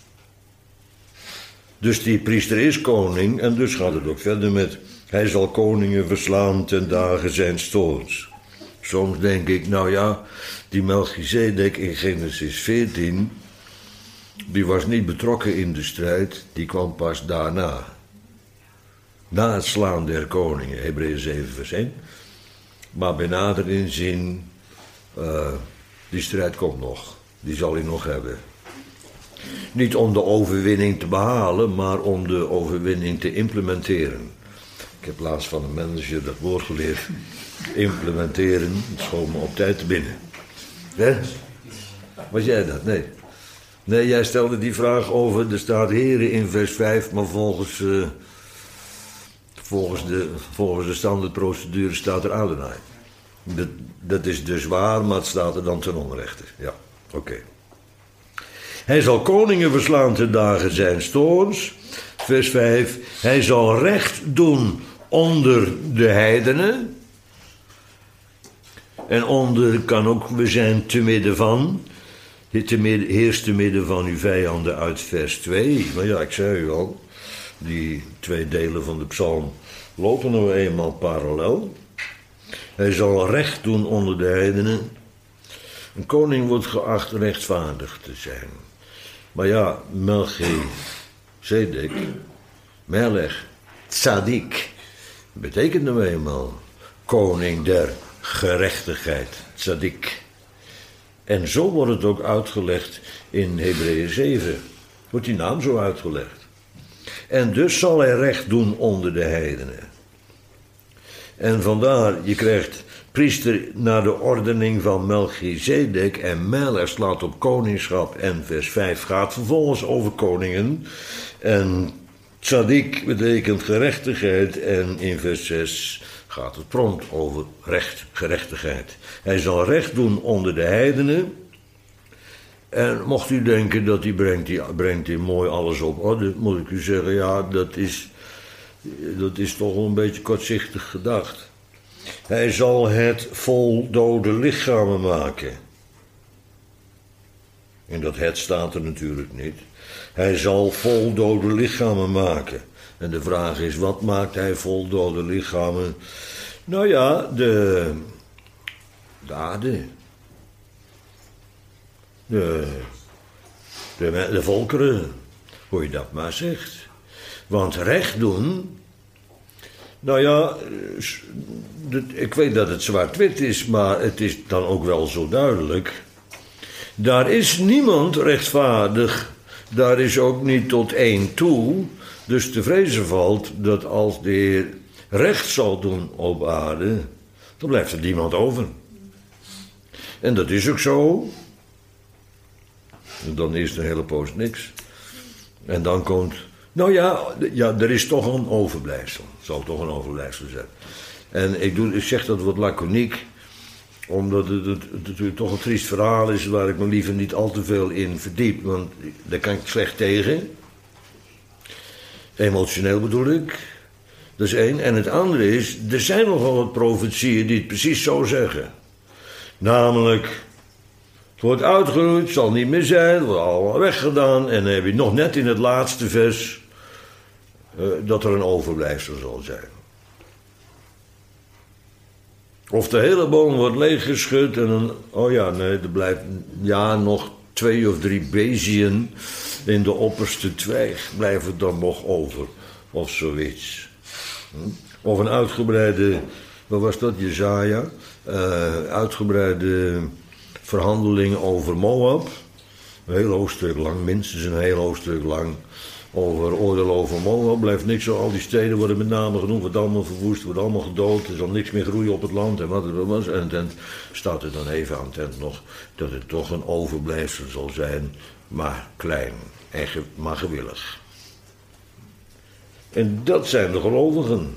Dus die priester is koning en dus gaat het ook verder met, hij zal koningen verslaan ten dagen zijns toorns. Soms denk ik, nou ja, die Melchizedek in Genesis veertien, die was niet betrokken in de strijd, die kwam pas daarna. Na het slaan der koningen, Hebreeën zeven vers één. Maar bij nader inzien, uh, die strijd komt nog, die zal hij nog hebben. Niet om de overwinning te behalen, maar om de overwinning te implementeren. Ik heb laatst van een manager dat woord geleerd. Implementeren, het schoot me op tijd te binnen. Hè? Was jij dat? Nee. Nee, jij stelde die vraag over, er staat Heren in vers vijf, maar volgens, uh, volgens, de, volgens de standaardprocedure staat er Adonai. Dat, dat is dus waar, maar het staat er dan ten onrechte. Ja, oké. Okay. Hij zal koningen verslaan ten dagen zijns toorns. Vers vijf. Hij zal recht doen onder de heidenen. En onder kan ook we zijn te midden van. te midden, heerst te midden van uw vijanden uit vers twee. Maar ja, ik zei u al, die twee delen van de psalm lopen nou eenmaal parallel. Hij zal recht doen onder de heidenen. Een koning wordt geacht rechtvaardig te zijn. Maar ja, Melchizedek, Melech, Tzadik, betekent nou eenmaal koning der gerechtigheid, Tzadik. En zo wordt het ook uitgelegd in Hebreeën zeven. Wordt die naam zo uitgelegd. En dus zal hij recht doen onder de heidenen. En vandaar, je krijgt priester naar de ordening van Melchizedek en Melech slaat op koningschap en vers vijf gaat vervolgens over koningen. En Tzadik betekent gerechtigheid en in vers zes gaat het prompt over recht, gerechtigheid. Hij zal recht doen onder de heidenen. En mocht u denken dat hij brengt, die, brengt hij mooi alles op orde, moet ik u zeggen, ja, dat is, dat is toch wel een beetje kortzichtig gedacht. Hij zal het vol dode lichamen maken. En dat het staat er natuurlijk niet. Hij zal vol dode lichamen maken. En de vraag is, wat maakt hij vol dode lichamen? Nou ja, de, de aarde. De, de, de volkeren, hoe je dat maar zegt. Want recht doen, nou ja, ik weet dat het zwart-wit is, maar het is dan ook wel zo duidelijk. Daar is niemand rechtvaardig, daar is ook niet tot één toe. Dus te vrezen valt dat als de Heer recht zal doen op aarde, dan blijft er niemand over. En dat is ook zo. En dan is er een hele poos niks. En dan komt, nou ja, ja, er is toch een overblijfsel. Er zal toch een overblijfsel zijn. En ik, doe, ik zeg dat wat laconiek, omdat het, het, het natuurlijk toch een triest verhaal is waar ik me liever niet al te veel in verdiep. Want daar kan ik slecht tegen. Emotioneel bedoel ik. Dat is één. En het andere is, er zijn nogal wat profetieën die het precies zo zeggen. Namelijk, het wordt uitgeroeid, het zal niet meer zijn, het wordt allemaal weggedaan. En dan heb je nog net in het laatste vers uh, dat er een overblijfsel zal zijn. Of de hele boom wordt leeggeschud en een, oh ja, nee, er blijft ja nog twee of drie beziën in de opperste twijg blijven dan nog over. Of zoiets. Hm? Of een uitgebreide, wat was dat, Jesaja? Uh, uitgebreide verhandeling over Moab. Een heel hoofdstuk lang, minstens een heel hoofdstuk lang. Over oordeel over Moab. Blijft niks zo, al die steden worden met name genoemd, wordt allemaal verwoest, wordt allemaal gedood. Er zal niks meer groeien op het land en wat er was. En dan staat er dan even aan het eind nog dat het toch een overblijfsel zal zijn, maar klein en ge, maar gewillig. En dat zijn de gelovigen.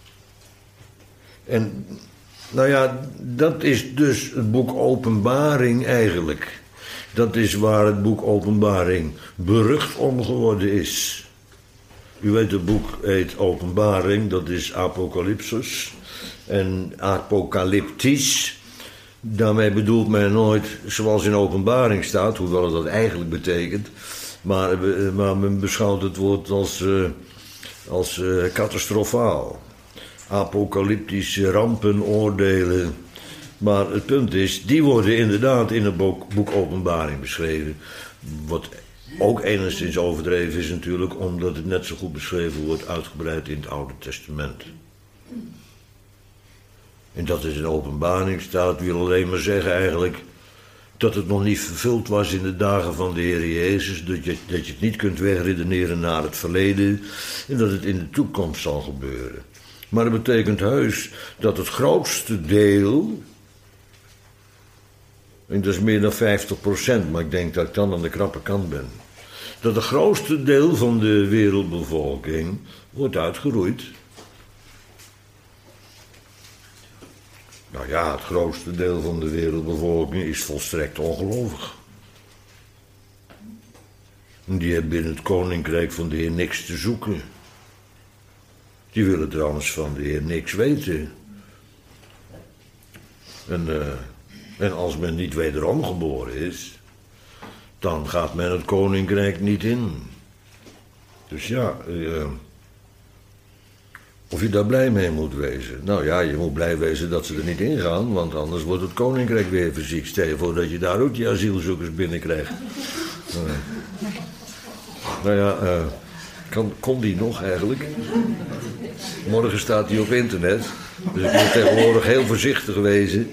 En nou ja, dat is dus het boek Openbaring eigenlijk. Dat is waar het boek Openbaring berucht om geworden is. U weet, het boek heet Openbaring, dat is Apocalypsus en apocalyptisch. Daarmee bedoelt men nooit zoals in Openbaring staat, hoewel het dat eigenlijk betekent. Maar, maar men beschouwt het woord als, uh, als uh, catastrofaal. Apocalyptische rampen, oordelen. Maar het punt is, die worden inderdaad in het boek, boek Openbaring beschreven. Wat ook enigszins overdreven is natuurlijk, omdat het net zo goed beschreven wordt uitgebreid in het Oude Testament. En dat het in Openbaring staat, wil alleen maar zeggen eigenlijk dat het nog niet vervuld was in de dagen van de Heer Jezus, dat je, dat je het niet kunt wegredeneren naar het verleden en dat het in de toekomst zal gebeuren. Maar dat betekent heus dat het grootste deel, en dat is meer dan vijftig procent, maar ik denk dat ik dan aan de krappe kant ben, dat het grootste deel van de wereldbevolking wordt uitgeroeid. Nou ja, het grootste deel van de wereldbevolking is volstrekt ongelovig. En die hebben binnen het koninkrijk van de Heer niks te zoeken. Die willen trouwens van de Heer niks weten. En, uh, en als men niet wederom geboren is, dan gaat men het koninkrijk niet in. Dus ja, uh, of je daar blij mee moet wezen. Nou ja, je moet blij wezen dat ze er niet in gaan, want anders wordt het koninkrijk weer verziekt. Stel je voor dat je daar ook die asielzoekers binnenkrijgt. Uh, nou ja, uh, kan, kon die nog eigenlijk? Morgen staat die op internet, dus ik moet tegenwoordig heel voorzichtig wezen.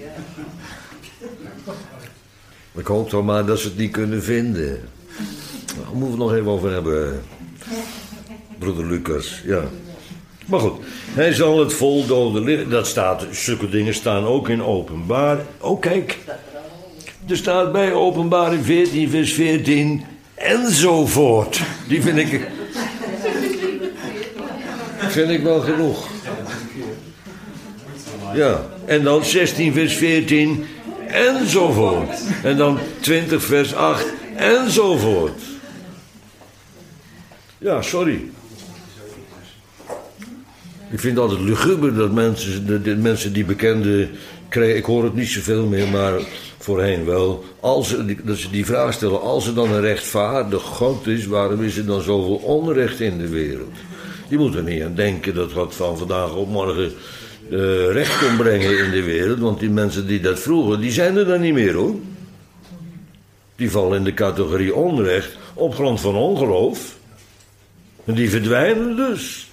Ik hoop toch maar dat ze het niet kunnen vinden. Daar moeten we het nog even over hebben, broeder Lucas. Ja. Maar goed, hij zal het vol doden liggen. Dat staat, zulke dingen staan ook in openbaar. Oh kijk, er staat bij openbaring veertien vers veertien enzovoort. Die vind ik, vind ik wel genoeg. Ja, en dan zestien vers veertien enzovoort. En dan twintig vers acht enzovoort. Ja, sorry. Ik vind het altijd luguber dat mensen, de, de mensen die bekende krijgen, ik hoor het niet zoveel meer, maar voorheen wel, als ze, dat ze die vraag stellen, als er dan een rechtvaardig God is, waarom is er dan zoveel onrecht in de wereld? Je moet er niet aan denken dat God van vandaag op morgen uh, recht kon brengen in de wereld, want die mensen die dat vroegen, die zijn er dan niet meer hoor. Die vallen in de categorie onrecht op grond van ongeloof. En die verdwijnen dus.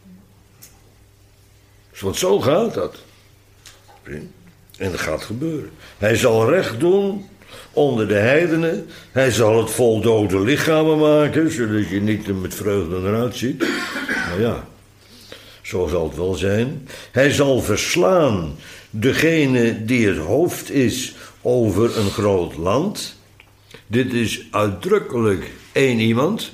Dus want zo gaat dat. En dat gaat gebeuren. Hij zal recht doen onder de heidenen. Hij zal het vol dode lichamen maken, zodat je niet met vreugde eruit ziet. Nou ja, zo zal het wel zijn. Hij zal verslaan degene die het hoofd is over een groot land. Dit is uitdrukkelijk één iemand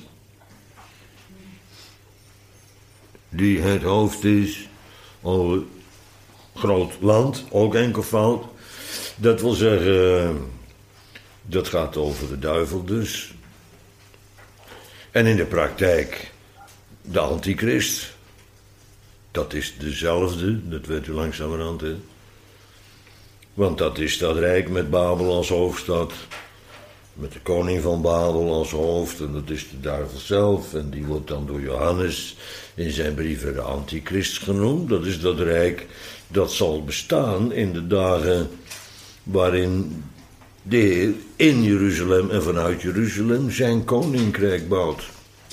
die het hoofd is over een groot land, ook enkelvoud. Dat wil zeggen, dat gaat over de duivel dus. En in de praktijk de antichrist. Dat is dezelfde, dat weet u langzamerhand, hè. Want dat is dat rijk met Babel als hoofdstad. Met de koning van Babel als hoofd. En dat is de duivel zelf. En die wordt dan door Johannes in zijn brieven de antichrist genoemd. Dat is dat rijk dat zal bestaan in de dagen waarin de Heer in Jeruzalem en vanuit Jeruzalem zijn koninkrijk bouwt.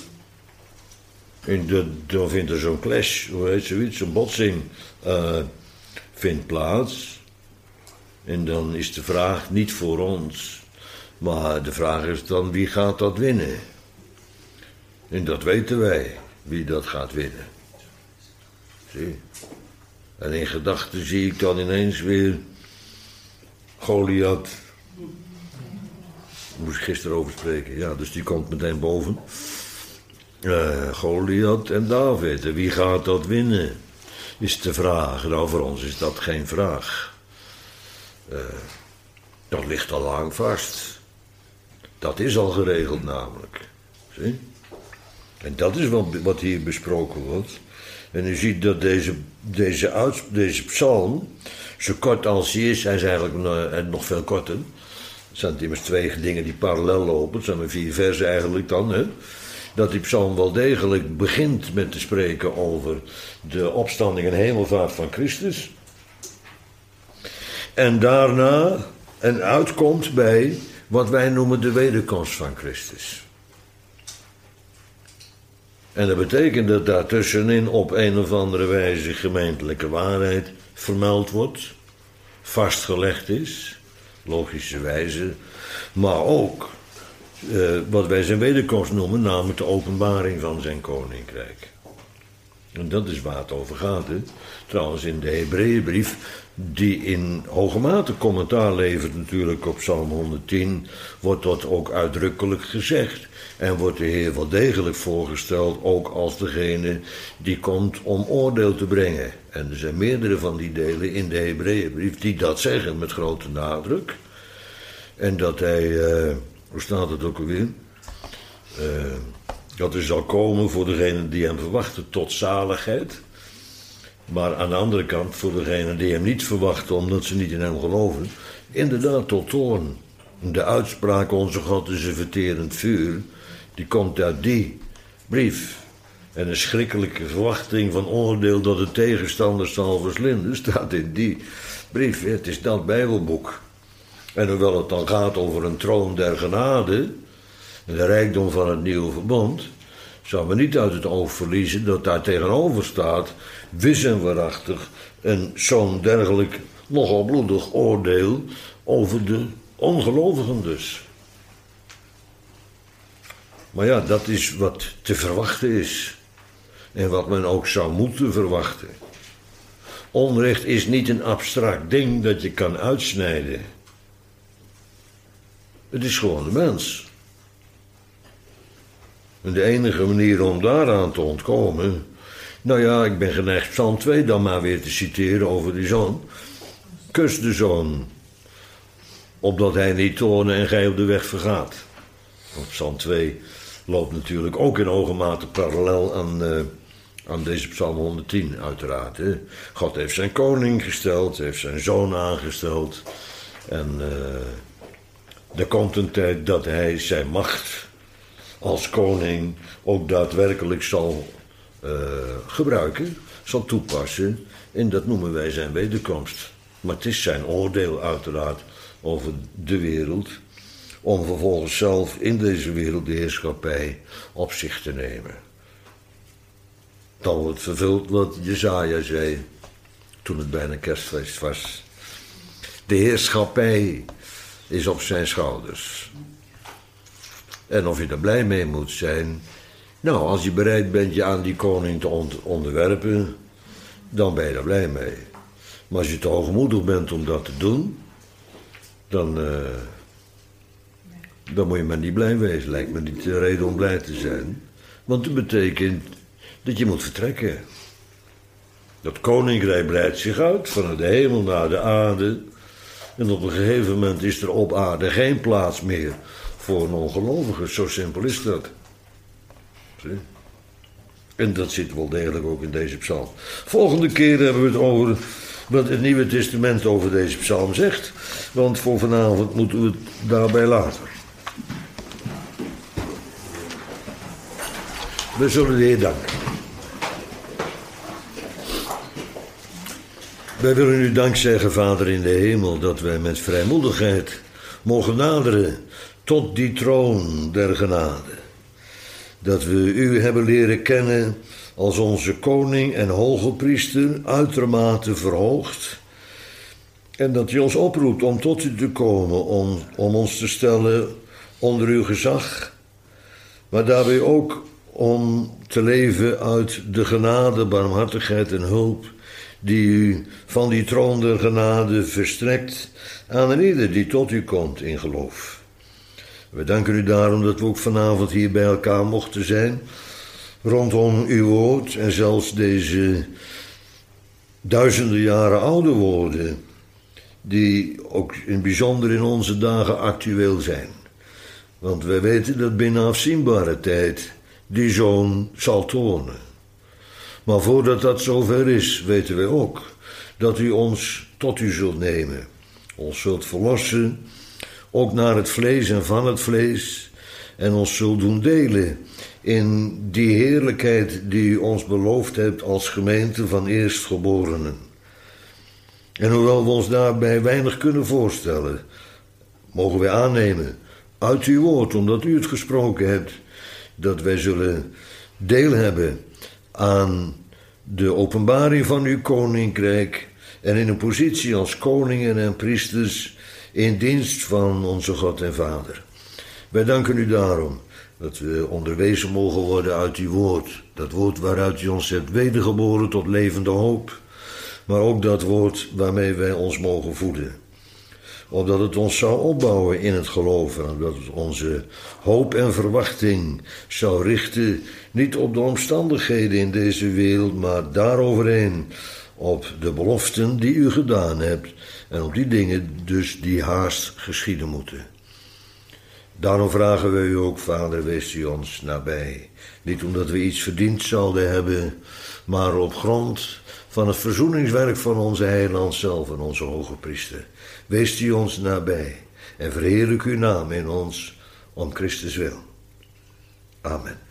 En de, dan vindt er zo'n clash, hoe heet zoiets, zo'n botsing uh, vindt plaats. En dan is de vraag niet voor ons, maar de vraag is dan wie gaat dat winnen? En dat weten wij, wie dat gaat winnen. Zie. En in gedachten zie ik dan ineens weer Goliath. Daar moest ik gisteren over spreken, ja, dus die komt meteen boven. Uh, Goliath en David, en wie gaat dat winnen? Is de vraag. Nou, voor ons is dat geen vraag. Uh, dat ligt al lang vast. Dat is al geregeld namelijk. Zie? En dat is wat, wat hier besproken wordt. En u ziet dat deze, deze, uits, deze psalm, zo kort als hij is, hij is eigenlijk nog, nog veel korter. Het zijn immers twee dingen die parallel lopen, het zijn maar vier versen eigenlijk dan, hè. Dat die psalm wel degelijk begint met te spreken over de opstanding en hemelvaart van Christus. En daarna en uitkomt bij wat wij noemen de wederkomst van Christus. En dat betekent dat daar tussenin op een of andere wijze gemeentelijke waarheid vermeld wordt, vastgelegd is, logische wijze, maar ook uh, wat wij zijn wederkomst noemen, namelijk de openbaring van zijn koninkrijk. En dat is waar het over gaat. Hè? Trouwens, in de Hebreeënbrief, die in hoge mate commentaar levert natuurlijk op Psalm honderdtien, wordt dat ook uitdrukkelijk gezegd. En wordt de Heer wel degelijk voorgesteld ook als degene die komt om oordeel te brengen. En er zijn meerdere van die delen in de Hebreeënbrief die dat zeggen met grote nadruk. En dat hij, uh, hoe staat het ook alweer? Uh, dat hij zal komen voor degene die hem verwachten tot zaligheid. Maar aan de andere kant voor degene die hem niet verwachten omdat ze niet in hem geloven, inderdaad tot toorn. De uitspraak onze God is een verterend vuur, die komt uit die brief. En een schrikkelijke verwachting van oordeel dat de tegenstander zal verslinden, staat in die brief. Het is dat Bijbelboek. En hoewel het dan gaat over een troon der genade en de rijkdom van het nieuwe verbond, zou we niet uit het oog verliezen dat daar tegenover staat, wis en waarachtig, een zo'n dergelijk nogal bloedig oordeel over de ongelovigen dus. Maar ja, dat is wat te verwachten is. En wat men ook zou moeten verwachten. Onrecht is niet een abstract ding dat je kan uitsnijden. Het is gewoon de mens. En de enige manier om daaraan te ontkomen, nou ja, ik ben geneigd Psalm twee dan maar weer te citeren over die zoon. Kus de zoon, opdat hij niet toornen en gij op de weg vergaat. Want Psalm twee loopt natuurlijk ook in hoge mate parallel aan, uh, aan deze Psalm honderdtien, uiteraard. Hè. God heeft zijn koning gesteld, heeft zijn zoon aangesteld. En uh, er komt een tijd dat hij zijn macht als koning ook daadwerkelijk zal uh, gebruiken, zal toepassen. En dat noemen wij zijn wederkomst. Maar het is zijn oordeel uiteraard over de wereld, om vervolgens zelf in deze wereld de heerschappij op zich te nemen. Dan wordt vervuld wat Jesaja zei toen het bijna kerstfeest was. De heerschappij is op zijn schouders. En of je er blij mee moet zijn, nou, als je bereid bent je aan die koning te onderwerpen, dan ben je er blij mee. Maar als je te hoogmoedig bent om dat te doen, dan, uh, dan moet je maar niet blij wezen. Lijkt me niet de reden om blij te zijn. Want dat betekent dat je moet vertrekken. Dat koninkrijk breidt zich uit, vanuit de hemel naar de aarde. En op een gegeven moment is er op aarde geen plaats meer voor een ongelovige. Zo simpel is dat. Zie? En dat zit wel degelijk ook in deze psalm. Volgende keer hebben we het over wat het Nieuwe Testament over deze psalm zegt. Want voor vanavond moeten we het daarbij laten. We zullen de Heer danken. Wij willen u dank zeggen, Vader in de hemel, dat wij met vrijmoedigheid mogen naderen tot die troon der genade. Dat we u hebben leren kennen als onze koning en hoge priester, uitermate verhoogd. En dat u ons oproept om tot u te komen, om, om ons te stellen onder uw gezag. Maar daarbij ook om te leven uit de genade, barmhartigheid en hulp die u van die troon der genade verstrekt aan een ieder die tot u komt in geloof. We danken u daarom dat we ook vanavond hier bij elkaar mochten zijn, rondom uw woord en zelfs deze duizenden jaren oude woorden, die ook in bijzonder in onze dagen actueel zijn. Want wij weten dat binnen afzienbare tijd die zoon zal toornen. Maar voordat dat zover is, weten wij ook dat u ons tot u zult nemen. Ons zult verlossen, ook naar het vlees en van het vlees. En ons zult doen delen in die heerlijkheid die u ons beloofd hebt als gemeente van eerstgeborenen. En hoewel we ons daarbij weinig kunnen voorstellen, mogen wij aannemen uit uw woord, omdat u het gesproken hebt, dat wij zullen deel hebben aan de openbaring van uw koninkrijk en in een positie als koningen en priesters in dienst van onze God en Vader. Wij danken u daarom dat we onderwezen mogen worden uit uw woord. Dat woord waaruit u ons hebt wedergeboren tot levende hoop. Maar ook dat woord waarmee wij ons mogen voeden. Opdat het ons zou opbouwen in het geloof. En dat het onze hoop en verwachting zou richten. Niet op de omstandigheden in deze wereld, maar daaroverheen. Op de beloften die u gedaan hebt. En op die dingen dus die haast geschieden moeten. Daarom vragen wij u ook, Vader, wees u ons nabij. Niet omdat we iets verdiend zouden hebben, maar op grond van het verzoeningswerk van onze heiland zelf en onze hoge priester. Wees u ons nabij En verheerlijk uw naam in ons om Christus wil. Amen.